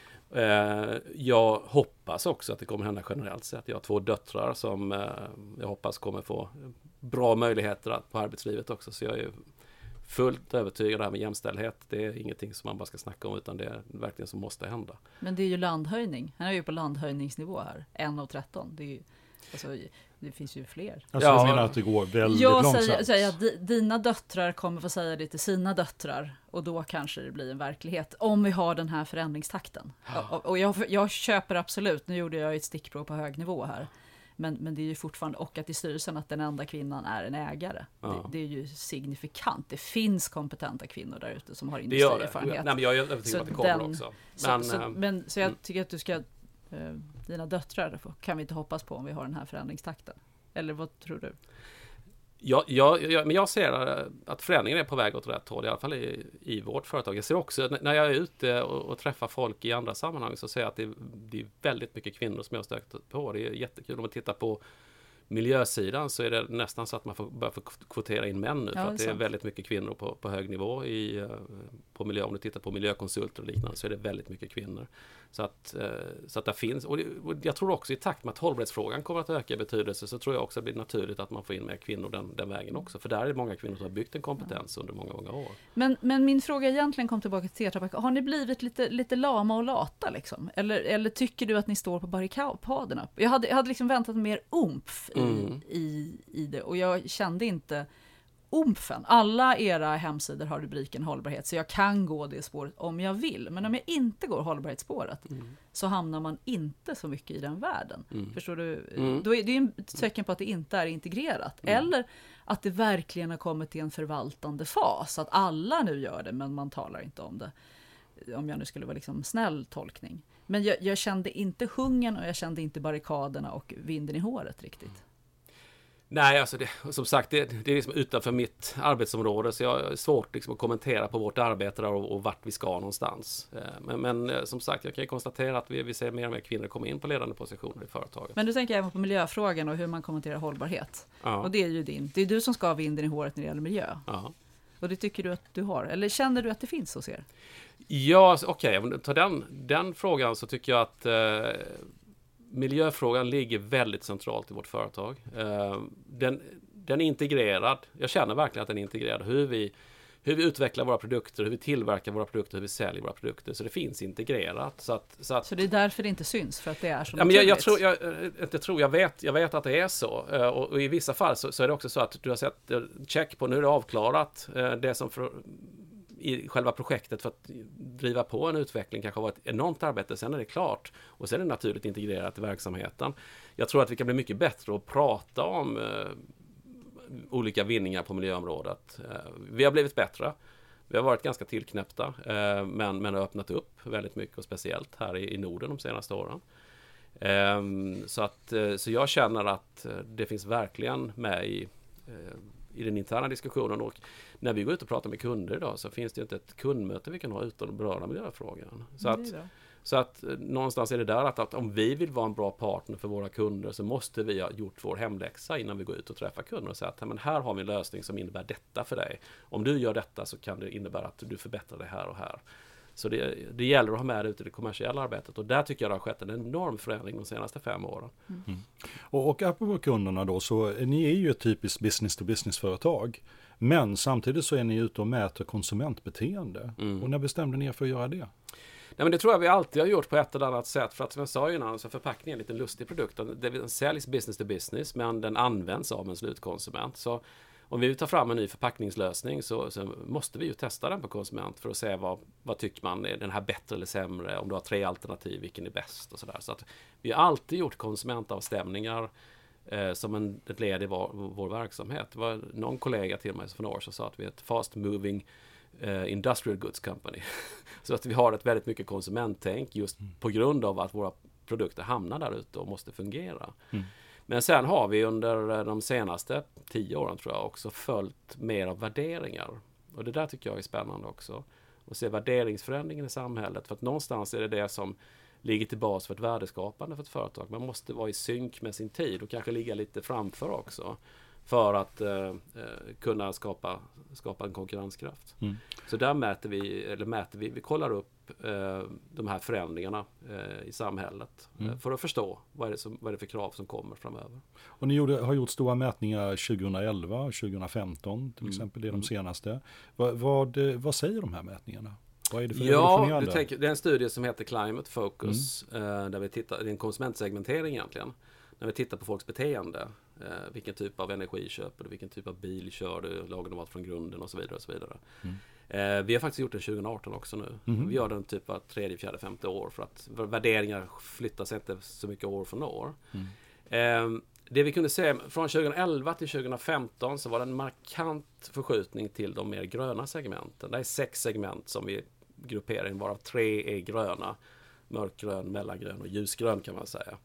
[SPEAKER 7] Jag hoppas också att det kommer att hända generellt sett. Jag har 2 döttrar som jag hoppas kommer få bra möjligheter på arbetslivet också. Så jag är fullt övertygad det här med jämställdhet. Det är ingenting som man bara ska snacka om, utan det är verkligen som måste hända.
[SPEAKER 6] Men det är ju landhöjning. Han är ju på landhöjningsnivå här. 1 av 13. Det är ju, alltså, det finns ju fler.
[SPEAKER 5] Alltså jag menar att det går väldigt långsamt.
[SPEAKER 6] Jag säger att dina döttrar kommer få säga det till sina döttrar, och då kanske det blir en verklighet om vi har den här förändringstakten. Och jag köper absolut, nu gjorde jag ett stickprov på hög nivå här, men det är ju fortfarande, och att i styrelsen att den enda kvinnan är en ägare. Det är ju signifikant. Det finns kompetenta kvinnor där ute som har industrierfarenhet.
[SPEAKER 7] Nej, men jag är övertygad att det kommer också.
[SPEAKER 6] Så jag tycker att du ska dina döttrar kan vi inte hoppas på om vi har den här förändringstakten. Eller vad tror du?
[SPEAKER 7] Men jag ser att förändringen är på väg åt rätt håll, i alla fall i vårt företag. Jag ser också, när jag är ute och träffar folk i andra sammanhang, så ser jag att det är väldigt mycket kvinnor som jag har stött på. Det är jättekul. Om man tittar på miljösidan så är det nästan så att man får börja kvotera in män nu, för att det är väldigt mycket kvinnor på hög nivå på miljö. Om du tittar på miljökonsulter och liknande, så är det väldigt mycket kvinnor. Så att det finns, och jag tror också i takt med att hållbarhetsfrågan kommer att öka i betydelse, så tror jag också att det blir naturligt att man får in mer kvinnor den vägen också. För där är det många kvinnor som har byggt en kompetens under många år. Men
[SPEAKER 6] min fråga egentligen kom tillbaka till Tetra Pak. Har ni blivit lite lama och lata liksom? Eller tycker du att ni står på barrikaderna? Jag hade liksom väntat mer umf i det, och jag kände inte umfen. Alla era hemsidor har rubriken hållbarhet, så jag kan gå det spåret om jag vill. Men om jag inte går hållbarhetsspåret så hamnar man inte så mycket i den världen. Förstår du? Då är det ju ett tecken på att det inte är integrerat. Eller att det verkligen har kommit till en förvaltande fas. Att alla nu gör det, men man talar inte om det. Om jag nu skulle vara liksom snäll tolkning. Men jag kände inte hungern, och jag kände inte barrikaderna och vinden i håret riktigt.
[SPEAKER 7] Nej, alltså som sagt, det är liksom utanför mitt arbetsområde, så jag är svårt liksom att kommentera på vårt arbete där och vart vi ska någonstans. Men som sagt, jag kan ju konstatera att vi ser mer och mer kvinnor komma in på ledande positioner i företaget.
[SPEAKER 6] Men du tänker även på miljöfrågan och hur man kommenterar hållbarhet. Ja. Och det är ju det är du som ska ha vinden i håret när det gäller miljö. Ja. Och det tycker du att du har? Eller känner du att det finns hos er?
[SPEAKER 7] Ja, okej. Om du tar den frågan, så tycker jag att miljöfrågan ligger väldigt centralt i vårt företag. Den är integrerad. Jag känner verkligen att den är integrerad. Hur vi utvecklar våra produkter, hur vi tillverkar våra produkter, hur vi säljer våra produkter. Så det finns integrerat. Så
[SPEAKER 6] det är därför det inte syns, för att det är så naturligt?
[SPEAKER 7] Jag vet att det är så. Och i vissa fall så är det också så att du har sett check på, nu är det avklarat. Det som i själva projektet för att driva på en utveckling kanske har varit ett enormt arbete. Sen är det klart, och sen är det naturligt integrerat i verksamheten. Jag tror att vi kan bli mycket bättre att prata om olika vinningar på miljöområdet. Vi har blivit bättre. Vi har varit ganska tillknäppta, men har öppnat upp väldigt mycket och speciellt här i Norden de senaste åren. Så jag känner att det finns verkligen med i den interna diskussionen, och när vi går ut och pratar med kunder idag så finns det inte ett kundmöte vi kan ha utan att beröra miljöfrågan. Så att någonstans är det där att om vi vill vara en bra partner för våra kunder så måste vi ha gjort vår hemläxa innan vi går ut och träffar kunder och säga att men här har vi en lösning som innebär detta för dig. Om du gör detta så kan det innebära att du förbättrar det här och här. Så det gäller att ha med det ut i det kommersiella arbetet, och där tycker jag det har skett en enorm förändring de senaste 5 åren.
[SPEAKER 5] Mm. Och apropå kunderna då, så ni är ju ett typiskt business-to-business-företag, men samtidigt så är ni ute och mäter konsumentbeteende. Och när bestämde ni er för att göra det?
[SPEAKER 7] Nej, men det tror jag vi alltid har gjort på ett eller annat sätt, för att som jag sa innan så förpackningen är en liten lustig produkt. Den säljs business to business, men den används av en slutkonsument. Så om vi tar fram en ny förpackningslösning så måste vi ju testa den på konsument för att se vad tycker man, är den här bättre eller sämre, om du har 3 alternativ, vilken är bäst och sådär. Så att vi har alltid gjort konsumentavstämningar som ett led i vår verksamhet. Det var någon kollega till mig för några år som sa att vi är ett fast moving industrial goods company. Så att vi har ett väldigt mycket konsumenttänk just på grund av att våra produkter hamnar där ute och måste fungera. Men sen har vi under de senaste 10 åren tror jag också följt mer av värderingar. Och det där tycker jag är spännande också. Att se värderingsförändringen i samhället. För att någonstans är det som ligger till bas för ett värdeskapande för ett företag. Man måste vara i synk med sin tid och kanske ligga lite framför också. För att kunna skapa en konkurrenskraft. Så där mäter vi kollar upp de här förändringarna i samhället för att förstå vad är det för krav som kommer framöver.
[SPEAKER 5] Och ni har gjort stora mätningar 2011 och 2015 till exempel, det är de senaste. Vad säger de här mätningarna? Vad är det för revolutionerande?
[SPEAKER 7] Det är en studie som heter Climate Focus där vi tittar, det är en konsumentsegmentering egentligen. När vi tittar på folks beteende, vilken typ av energi köper du, vilken typ av bil kör du, lagar du mat från grunden och så vidare. Och så vidare. Vi har faktiskt gjort den 2018 också nu. Vi gör den typ av 3, 4, 5 år för att värderingar flyttar sig inte så mycket år från år. Det vi kunde se från 2011 till 2015 så var det en markant förskjutning till de mer gröna segmenten. Det är 6 segment som vi grupperar in, varav 3 är gröna. Mörkgrön, mellangrön och ljusgrön kan man säga.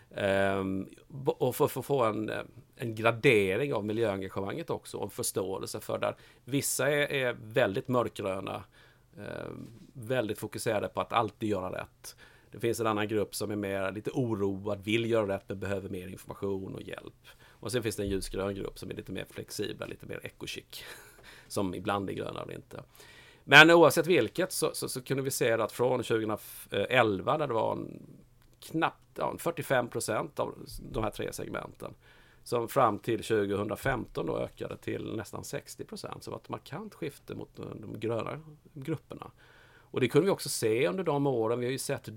[SPEAKER 7] Och för att få en gradering av miljöengagemanget också, och en förståelse för där vissa är väldigt mörkgröna, väldigt fokuserade på att alltid göra rätt. Det finns en annan grupp som är mer lite oroad, vill göra rätt men behöver mer information och hjälp. Och sen finns det en ljusgrön grupp som är lite mer flexibla, lite mer eco-chic, som ibland är gröna eller inte. Men oavsett vilket så kunde vi se att från 2011 där det var knappt 45% av de här 3 segmenten som fram till 2015 då ökade till nästan 60%, så det var ett markant skifte mot de gröna grupperna. Och det kunde vi också se under de åren. Vi har ju sett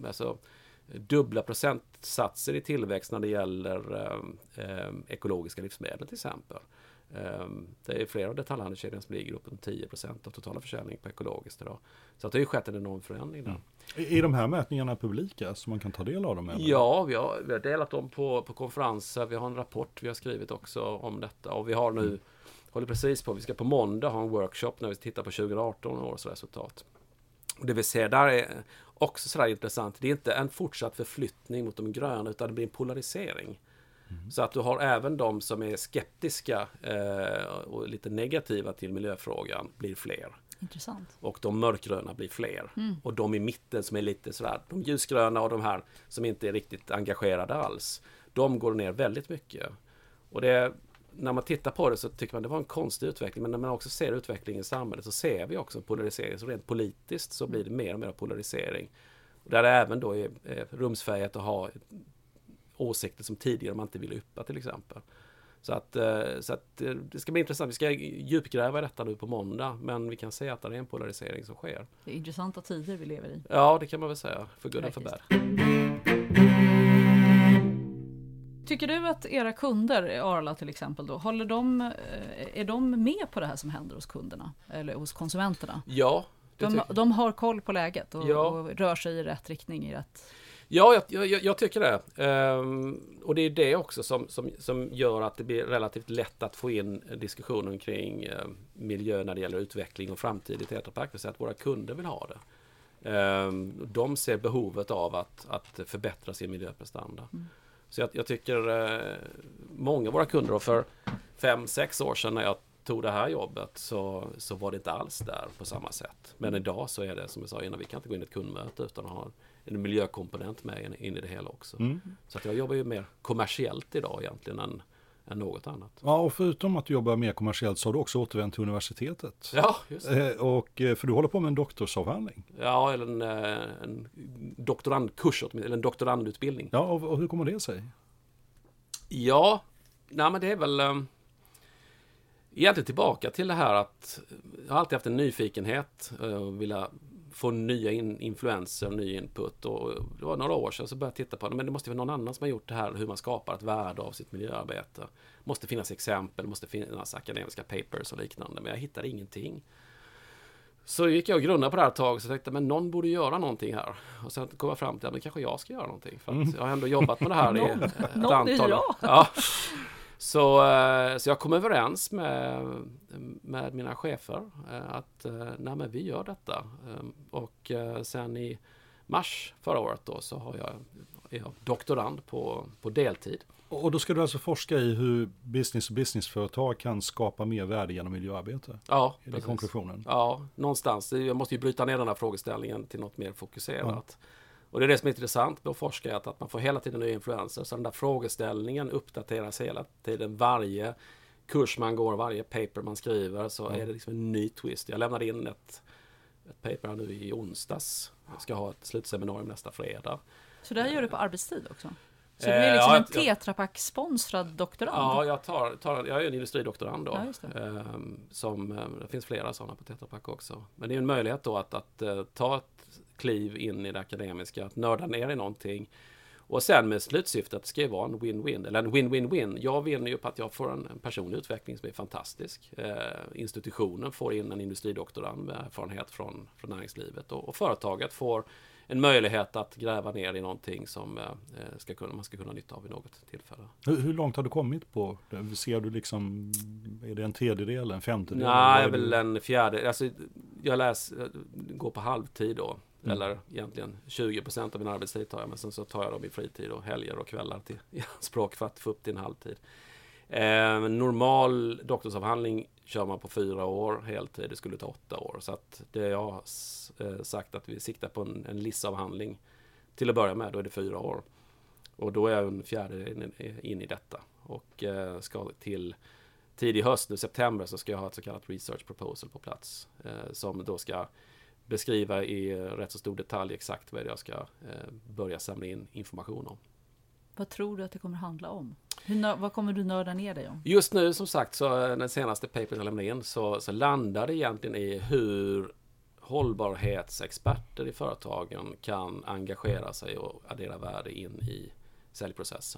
[SPEAKER 7] dubbla procentsatser i tillväxt när det gäller ekologiska livsmedel till exempel. Det är flera av detaljhandelskedjan som ligger upp på 10% av totala försäljning på ekologiskt idag. Så att det har ju skett en enorm förändring där.
[SPEAKER 5] Är de här mätningarna publika så man kan ta del av dem? Eller?
[SPEAKER 7] Ja, vi har delat dem på konferenser. Vi har en rapport vi har skrivit också om detta. Och vi har nu, håller precis på, vi ska på måndag ha en workshop när vi tittar på 2018 års resultat. Och det vi ser där är också sådär intressant. Det är inte en fortsatt förflyttning mot de gröna utan det blir en polarisering. Så att du har även de som är skeptiska och lite negativa till miljöfrågan blir fler.
[SPEAKER 6] Intressant.
[SPEAKER 7] Och de mörkgröna blir fler. Och de i mitten som är lite sådär, de ljusgröna och de här som inte är riktigt engagerade alls, de går ner väldigt mycket. Och när man tittar på det så tycker man det var en konstig utveckling, men när man också ser utvecklingen i samhället så ser vi också en polarisering. Så rent politiskt så blir det mer och mer polarisering. Och där det även då är rumsfärgat att ha åsikter som tidigare man inte ville yppa till exempel. Så att det ska bli intressant. Vi ska djupgräva i detta nu på måndag, men vi kan se att det är en polarisering som sker.
[SPEAKER 6] Det är intressanta tider vi lever i.
[SPEAKER 7] Ja, det kan man väl säga. För good and för bad.
[SPEAKER 6] Tycker du att era kunder, Arla till exempel då, är de med på det här som händer hos kunderna eller hos konsumenterna?
[SPEAKER 7] Ja.
[SPEAKER 6] De har koll på läget och rör sig i rätt riktning i rätt...
[SPEAKER 7] Ja, jag tycker det. Och det är det också som gör att det blir relativt lätt att få in diskussionen kring miljö när det gäller utveckling och framtid i Tetra Pak. Så att våra kunder vill ha det. De ser behovet av att förbättra sin miljöprestanda. Så jag tycker många av våra kunder, och för 5-6 år sedan när jag tog det här jobbet så var det inte alls där på samma sätt. Men idag så är det, som jag sa innan, vi kan inte gå in i ett kundmöte utan att ha en miljökomponent med in i det hela också. Så att jag jobbar ju mer kommersiellt idag egentligen än något annat.
[SPEAKER 5] Ja, och förutom att du jobbar mer kommersiellt så har du också återvänt till universitetet.
[SPEAKER 7] Ja, just det.
[SPEAKER 5] För du håller på med en doktorsavhandling.
[SPEAKER 7] Ja, eller en doktorandkurs, eller en doktorandutbildning.
[SPEAKER 5] Ja, och hur kommer det sig?
[SPEAKER 7] Ja, men det är väl egentligen tillbaka till det här att jag har alltid haft en nyfikenhet och vilja få nya influenser, ny input, och det var några år sedan så började jag titta på det, men det måste vara någon annan som har gjort det här, hur man skapar ett värde av sitt miljöarbete. Måste finnas exempel, måste finnas akademiska papers och liknande, men jag hittade ingenting. Så gick jag och grunnade på det här ett tag och så tänkte men någon borde göra någonting här. Och sen kom jag fram till att kanske jag ska göra någonting, för att jag har ändå jobbat med det här i ett antal år. Ja. Så jag kom överens med mina chefer att nej, men vi gör detta. Och sen i mars förra året då så är jag doktorand på deltid.
[SPEAKER 5] Och då ska du alltså forska i hur businessföretag kan skapa mer värde genom miljöarbete?
[SPEAKER 7] Ja,
[SPEAKER 5] är det konklusionen?
[SPEAKER 7] Ja, någonstans. Jag måste ju bryta ner den här frågeställningen till något mer fokuserat. Ja. Och det är det som är intressant med att forska, att man får hela tiden nya influenser. Så den där frågeställningen uppdateras hela tiden. Varje kurs man går, varje paper man skriver, så är det liksom en ny twist. Jag lämnade in ett paper nu i onsdags. Jag ska ha ett slutseminarium nästa fredag. Så
[SPEAKER 6] det här gör du på arbetstid också? Så du är liksom en Tetra Pak-sponsrad doktorand?
[SPEAKER 7] Ja, jag är en industridoktorand då. Ja, det finns flera sådana på Tetra Pak också. Men det är en möjlighet då att ta ett kliv in i det akademiska, att nörda ner i någonting. Och sen med slutsyftet att det ska vara en win-win, eller en win-win-win. Jag vinner ju på att jag får en personlig utveckling som är fantastisk. Institutionen får in en industridoktorand med erfarenhet från näringslivet. Och företaget får en möjlighet att gräva ner i någonting som man ska kunna nytta av vid något tillfälle.
[SPEAKER 5] Hur långt har du kommit på det? Ser du liksom, är det en tredjedel, en femtedel?
[SPEAKER 7] Nej, väl en fjärde. Alltså, jag går på halvtid då. Eller egentligen 20% av min arbetstid tar jag, men sen så tar jag dem i fritid och helger och kvällar i anspråk för att få upp till en halvtid. Normal doktorsavhandling kör man på 4 år, heltid det skulle ta 8 år. Så att det jag har sagt att vi siktar på en LIS-avhandling till att börja med, då är det 4 år. Och då är jag en fjärde in i detta. Och ska till tidig höst, nu september, så ska jag ha ett så kallat research proposal på plats. Som då ska beskriva i rätt så stor detalj exakt vad jag ska börja samla in information om.
[SPEAKER 6] Vad tror du att det kommer handla om? Vad kommer du nörda ner dig om?
[SPEAKER 7] Just nu, som sagt, så den senaste papern jag lämnade in så landar det egentligen i hur hållbarhetsexperter i företagen kan engagera sig och addera värde in i säljprocessen.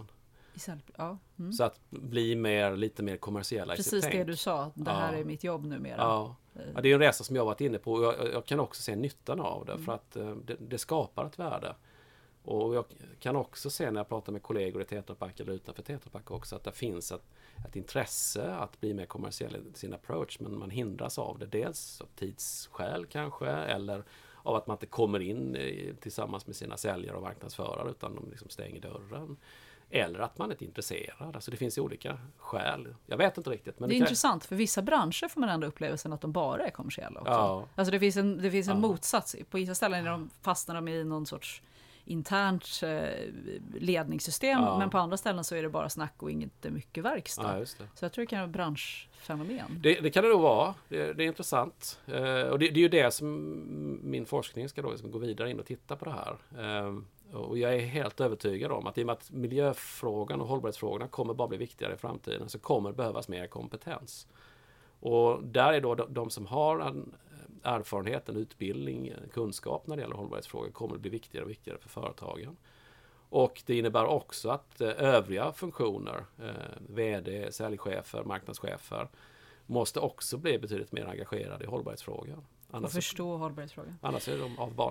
[SPEAKER 7] Så att bli lite mer kommersiella i sitt tänk.
[SPEAKER 6] Precis det du sa, det här är mitt jobb numera.
[SPEAKER 7] Ja, det är en resa som jag har varit inne på. Jag kan också se nyttan av det, för att det skapar ett värde. Och jag kan också se när jag pratar med kollegor i Tetra Pak eller utanför Tetra Pak också, att det finns ett intresse att bli mer kommersiell i sin approach, men man hindras av det. Dels av tidsskäl kanske, eller av att man inte kommer in tillsammans med sina säljare och marknadsförare, utan de liksom stänger dörren. Eller att man inte är intresserad. Alltså det finns olika skäl. Jag vet inte riktigt. Men
[SPEAKER 6] det är intressant, för vissa branscher får man ändå upplevelsen att de bara är kommersiella också. Ja. Alltså det finns en motsats. På vissa ställen fastnar de i någon sorts internt ledningssystem, men på andra ställen så är det bara snack och inte mycket verkstad.
[SPEAKER 7] Ja, just det.
[SPEAKER 6] Så jag tror det kan vara branschfenomen.
[SPEAKER 7] Det kan det nog vara. Det är intressant. Och det är ju det som min forskning ska då liksom gå vidare in och titta på det här. Och jag är helt övertygad om att i och med att miljöfrågan och hållbarhetsfrågorna kommer bara bli viktigare i framtiden, så kommer det behövas mer kompetens. Och där är då de som har en erfarenhet, en utbildning, en kunskap när det gäller hållbarhetsfrågor kommer att bli viktigare och viktigare för företagen. Och det innebär också att övriga funktioner, vd, säljchefer, marknadschefer, måste också bli betydligt mer engagerade i hållbarhetsfrågor.
[SPEAKER 6] Och förstå hållbarhetsfrågor.
[SPEAKER 7] Annars är de av banan.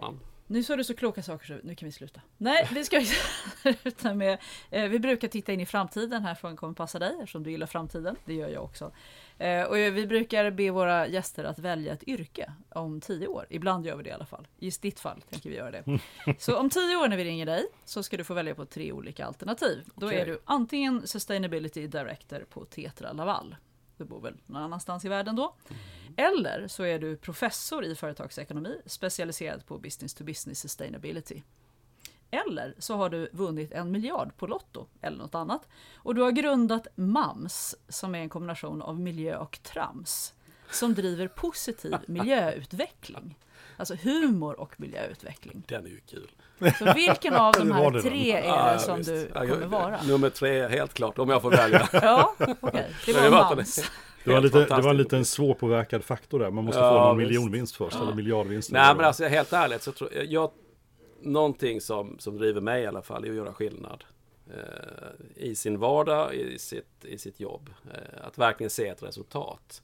[SPEAKER 6] Nu sa du så kloka saker så nu kan vi sluta. Nej, vi ska sluta med... vi brukar titta in i framtiden. Här frågan kommer passa dig eftersom du gillar framtiden. Det gör jag också. Och vi brukar be våra gäster att välja ett yrke om 10 år. Ibland gör vi det i alla fall. I ditt fall tänker vi göra det. Så om 10 år när vi ringer dig så ska du få välja på 3 olika alternativ. Då är du antingen Sustainability Director på Tetra Laval. Du bor väl någon annanstans i världen då. Eller så är du professor i företagsekonomi specialiserad på business to business sustainability. Eller så har du vunnit 1 miljard på Lotto eller något annat. Och du har grundat MAMS som är en kombination av miljö och trams som driver positiv miljöutveckling. Alltså humor och miljöutveckling.
[SPEAKER 7] Den är ju kul.
[SPEAKER 6] Så vilken av de här 3 är det som du kommer vara?
[SPEAKER 7] Nummer 3 helt klart, om jag får välja.
[SPEAKER 6] Ja, okej. Det var MAMS.
[SPEAKER 5] Det var en liten svårpåverkad faktor där. Man måste få någon miljonvinst först, eller miljardvinst.
[SPEAKER 7] Nej, men alltså helt ärligt så tror jag någonting som driver mig i alla fall är att göra skillnad i sin vardag, i sitt jobb. Att verkligen se ett resultat.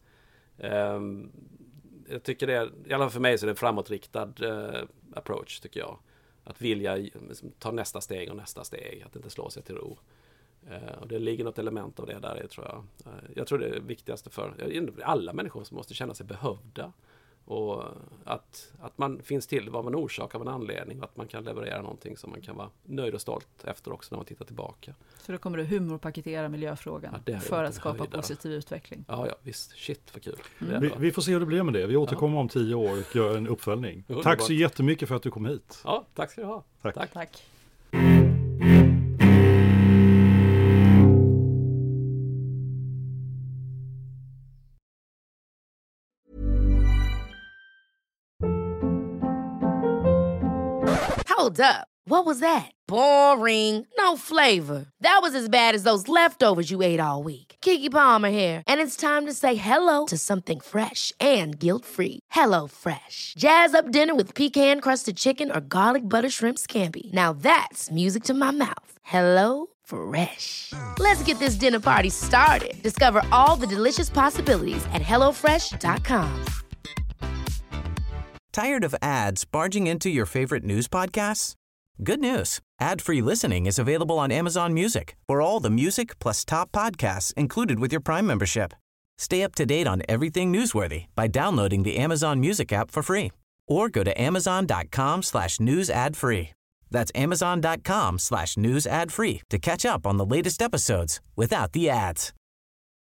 [SPEAKER 7] Jag tycker det är, i alla fall för mig så är det en framåtriktad approach tycker jag. Att vilja ta nästa steg, att inte slå sig till ro. Och det ligger något element av det där, tror jag. Jag tror det är viktigaste för alla människor som måste känna sig behövda. Och att man finns till vad man orsakar av en anledning. Att man kan leverera någonting som man kan vara nöjd och stolt efter också när man tittar tillbaka.
[SPEAKER 6] Så då kommer du humorpaketera miljöfrågan för att skapa positiv utveckling.
[SPEAKER 7] Ja, visst. Shit, för kul.
[SPEAKER 5] Vi får se hur det blir med det. Vi återkommer om 10 år och gör en uppföljning. Tack så jättemycket för att du kom hit.
[SPEAKER 7] Ja, tack ska du ha.
[SPEAKER 6] Tack.
[SPEAKER 1] Hold up. What was that? Boring. No flavor. That was as bad as those leftovers you ate all week. Keke Palmer here, and it's time to say hello to something fresh and guilt-free. Hello Fresh. Jazz up dinner with pecan-crusted chicken or garlic butter shrimp scampi. Now that's music to my mouth. Hello Fresh. Let's get this dinner party started. Discover all the delicious possibilities at hellofresh.com.
[SPEAKER 13] Tired of ads barging into your favorite news podcasts? Good news. Ad-free listening is available on Amazon Music for all the music plus top podcasts included with your Prime membership. Stay up to date on everything newsworthy by downloading the Amazon Music app for free or go to amazon.com/news ad free. That's amazon.com/news ad free to catch up on the latest episodes without the ads.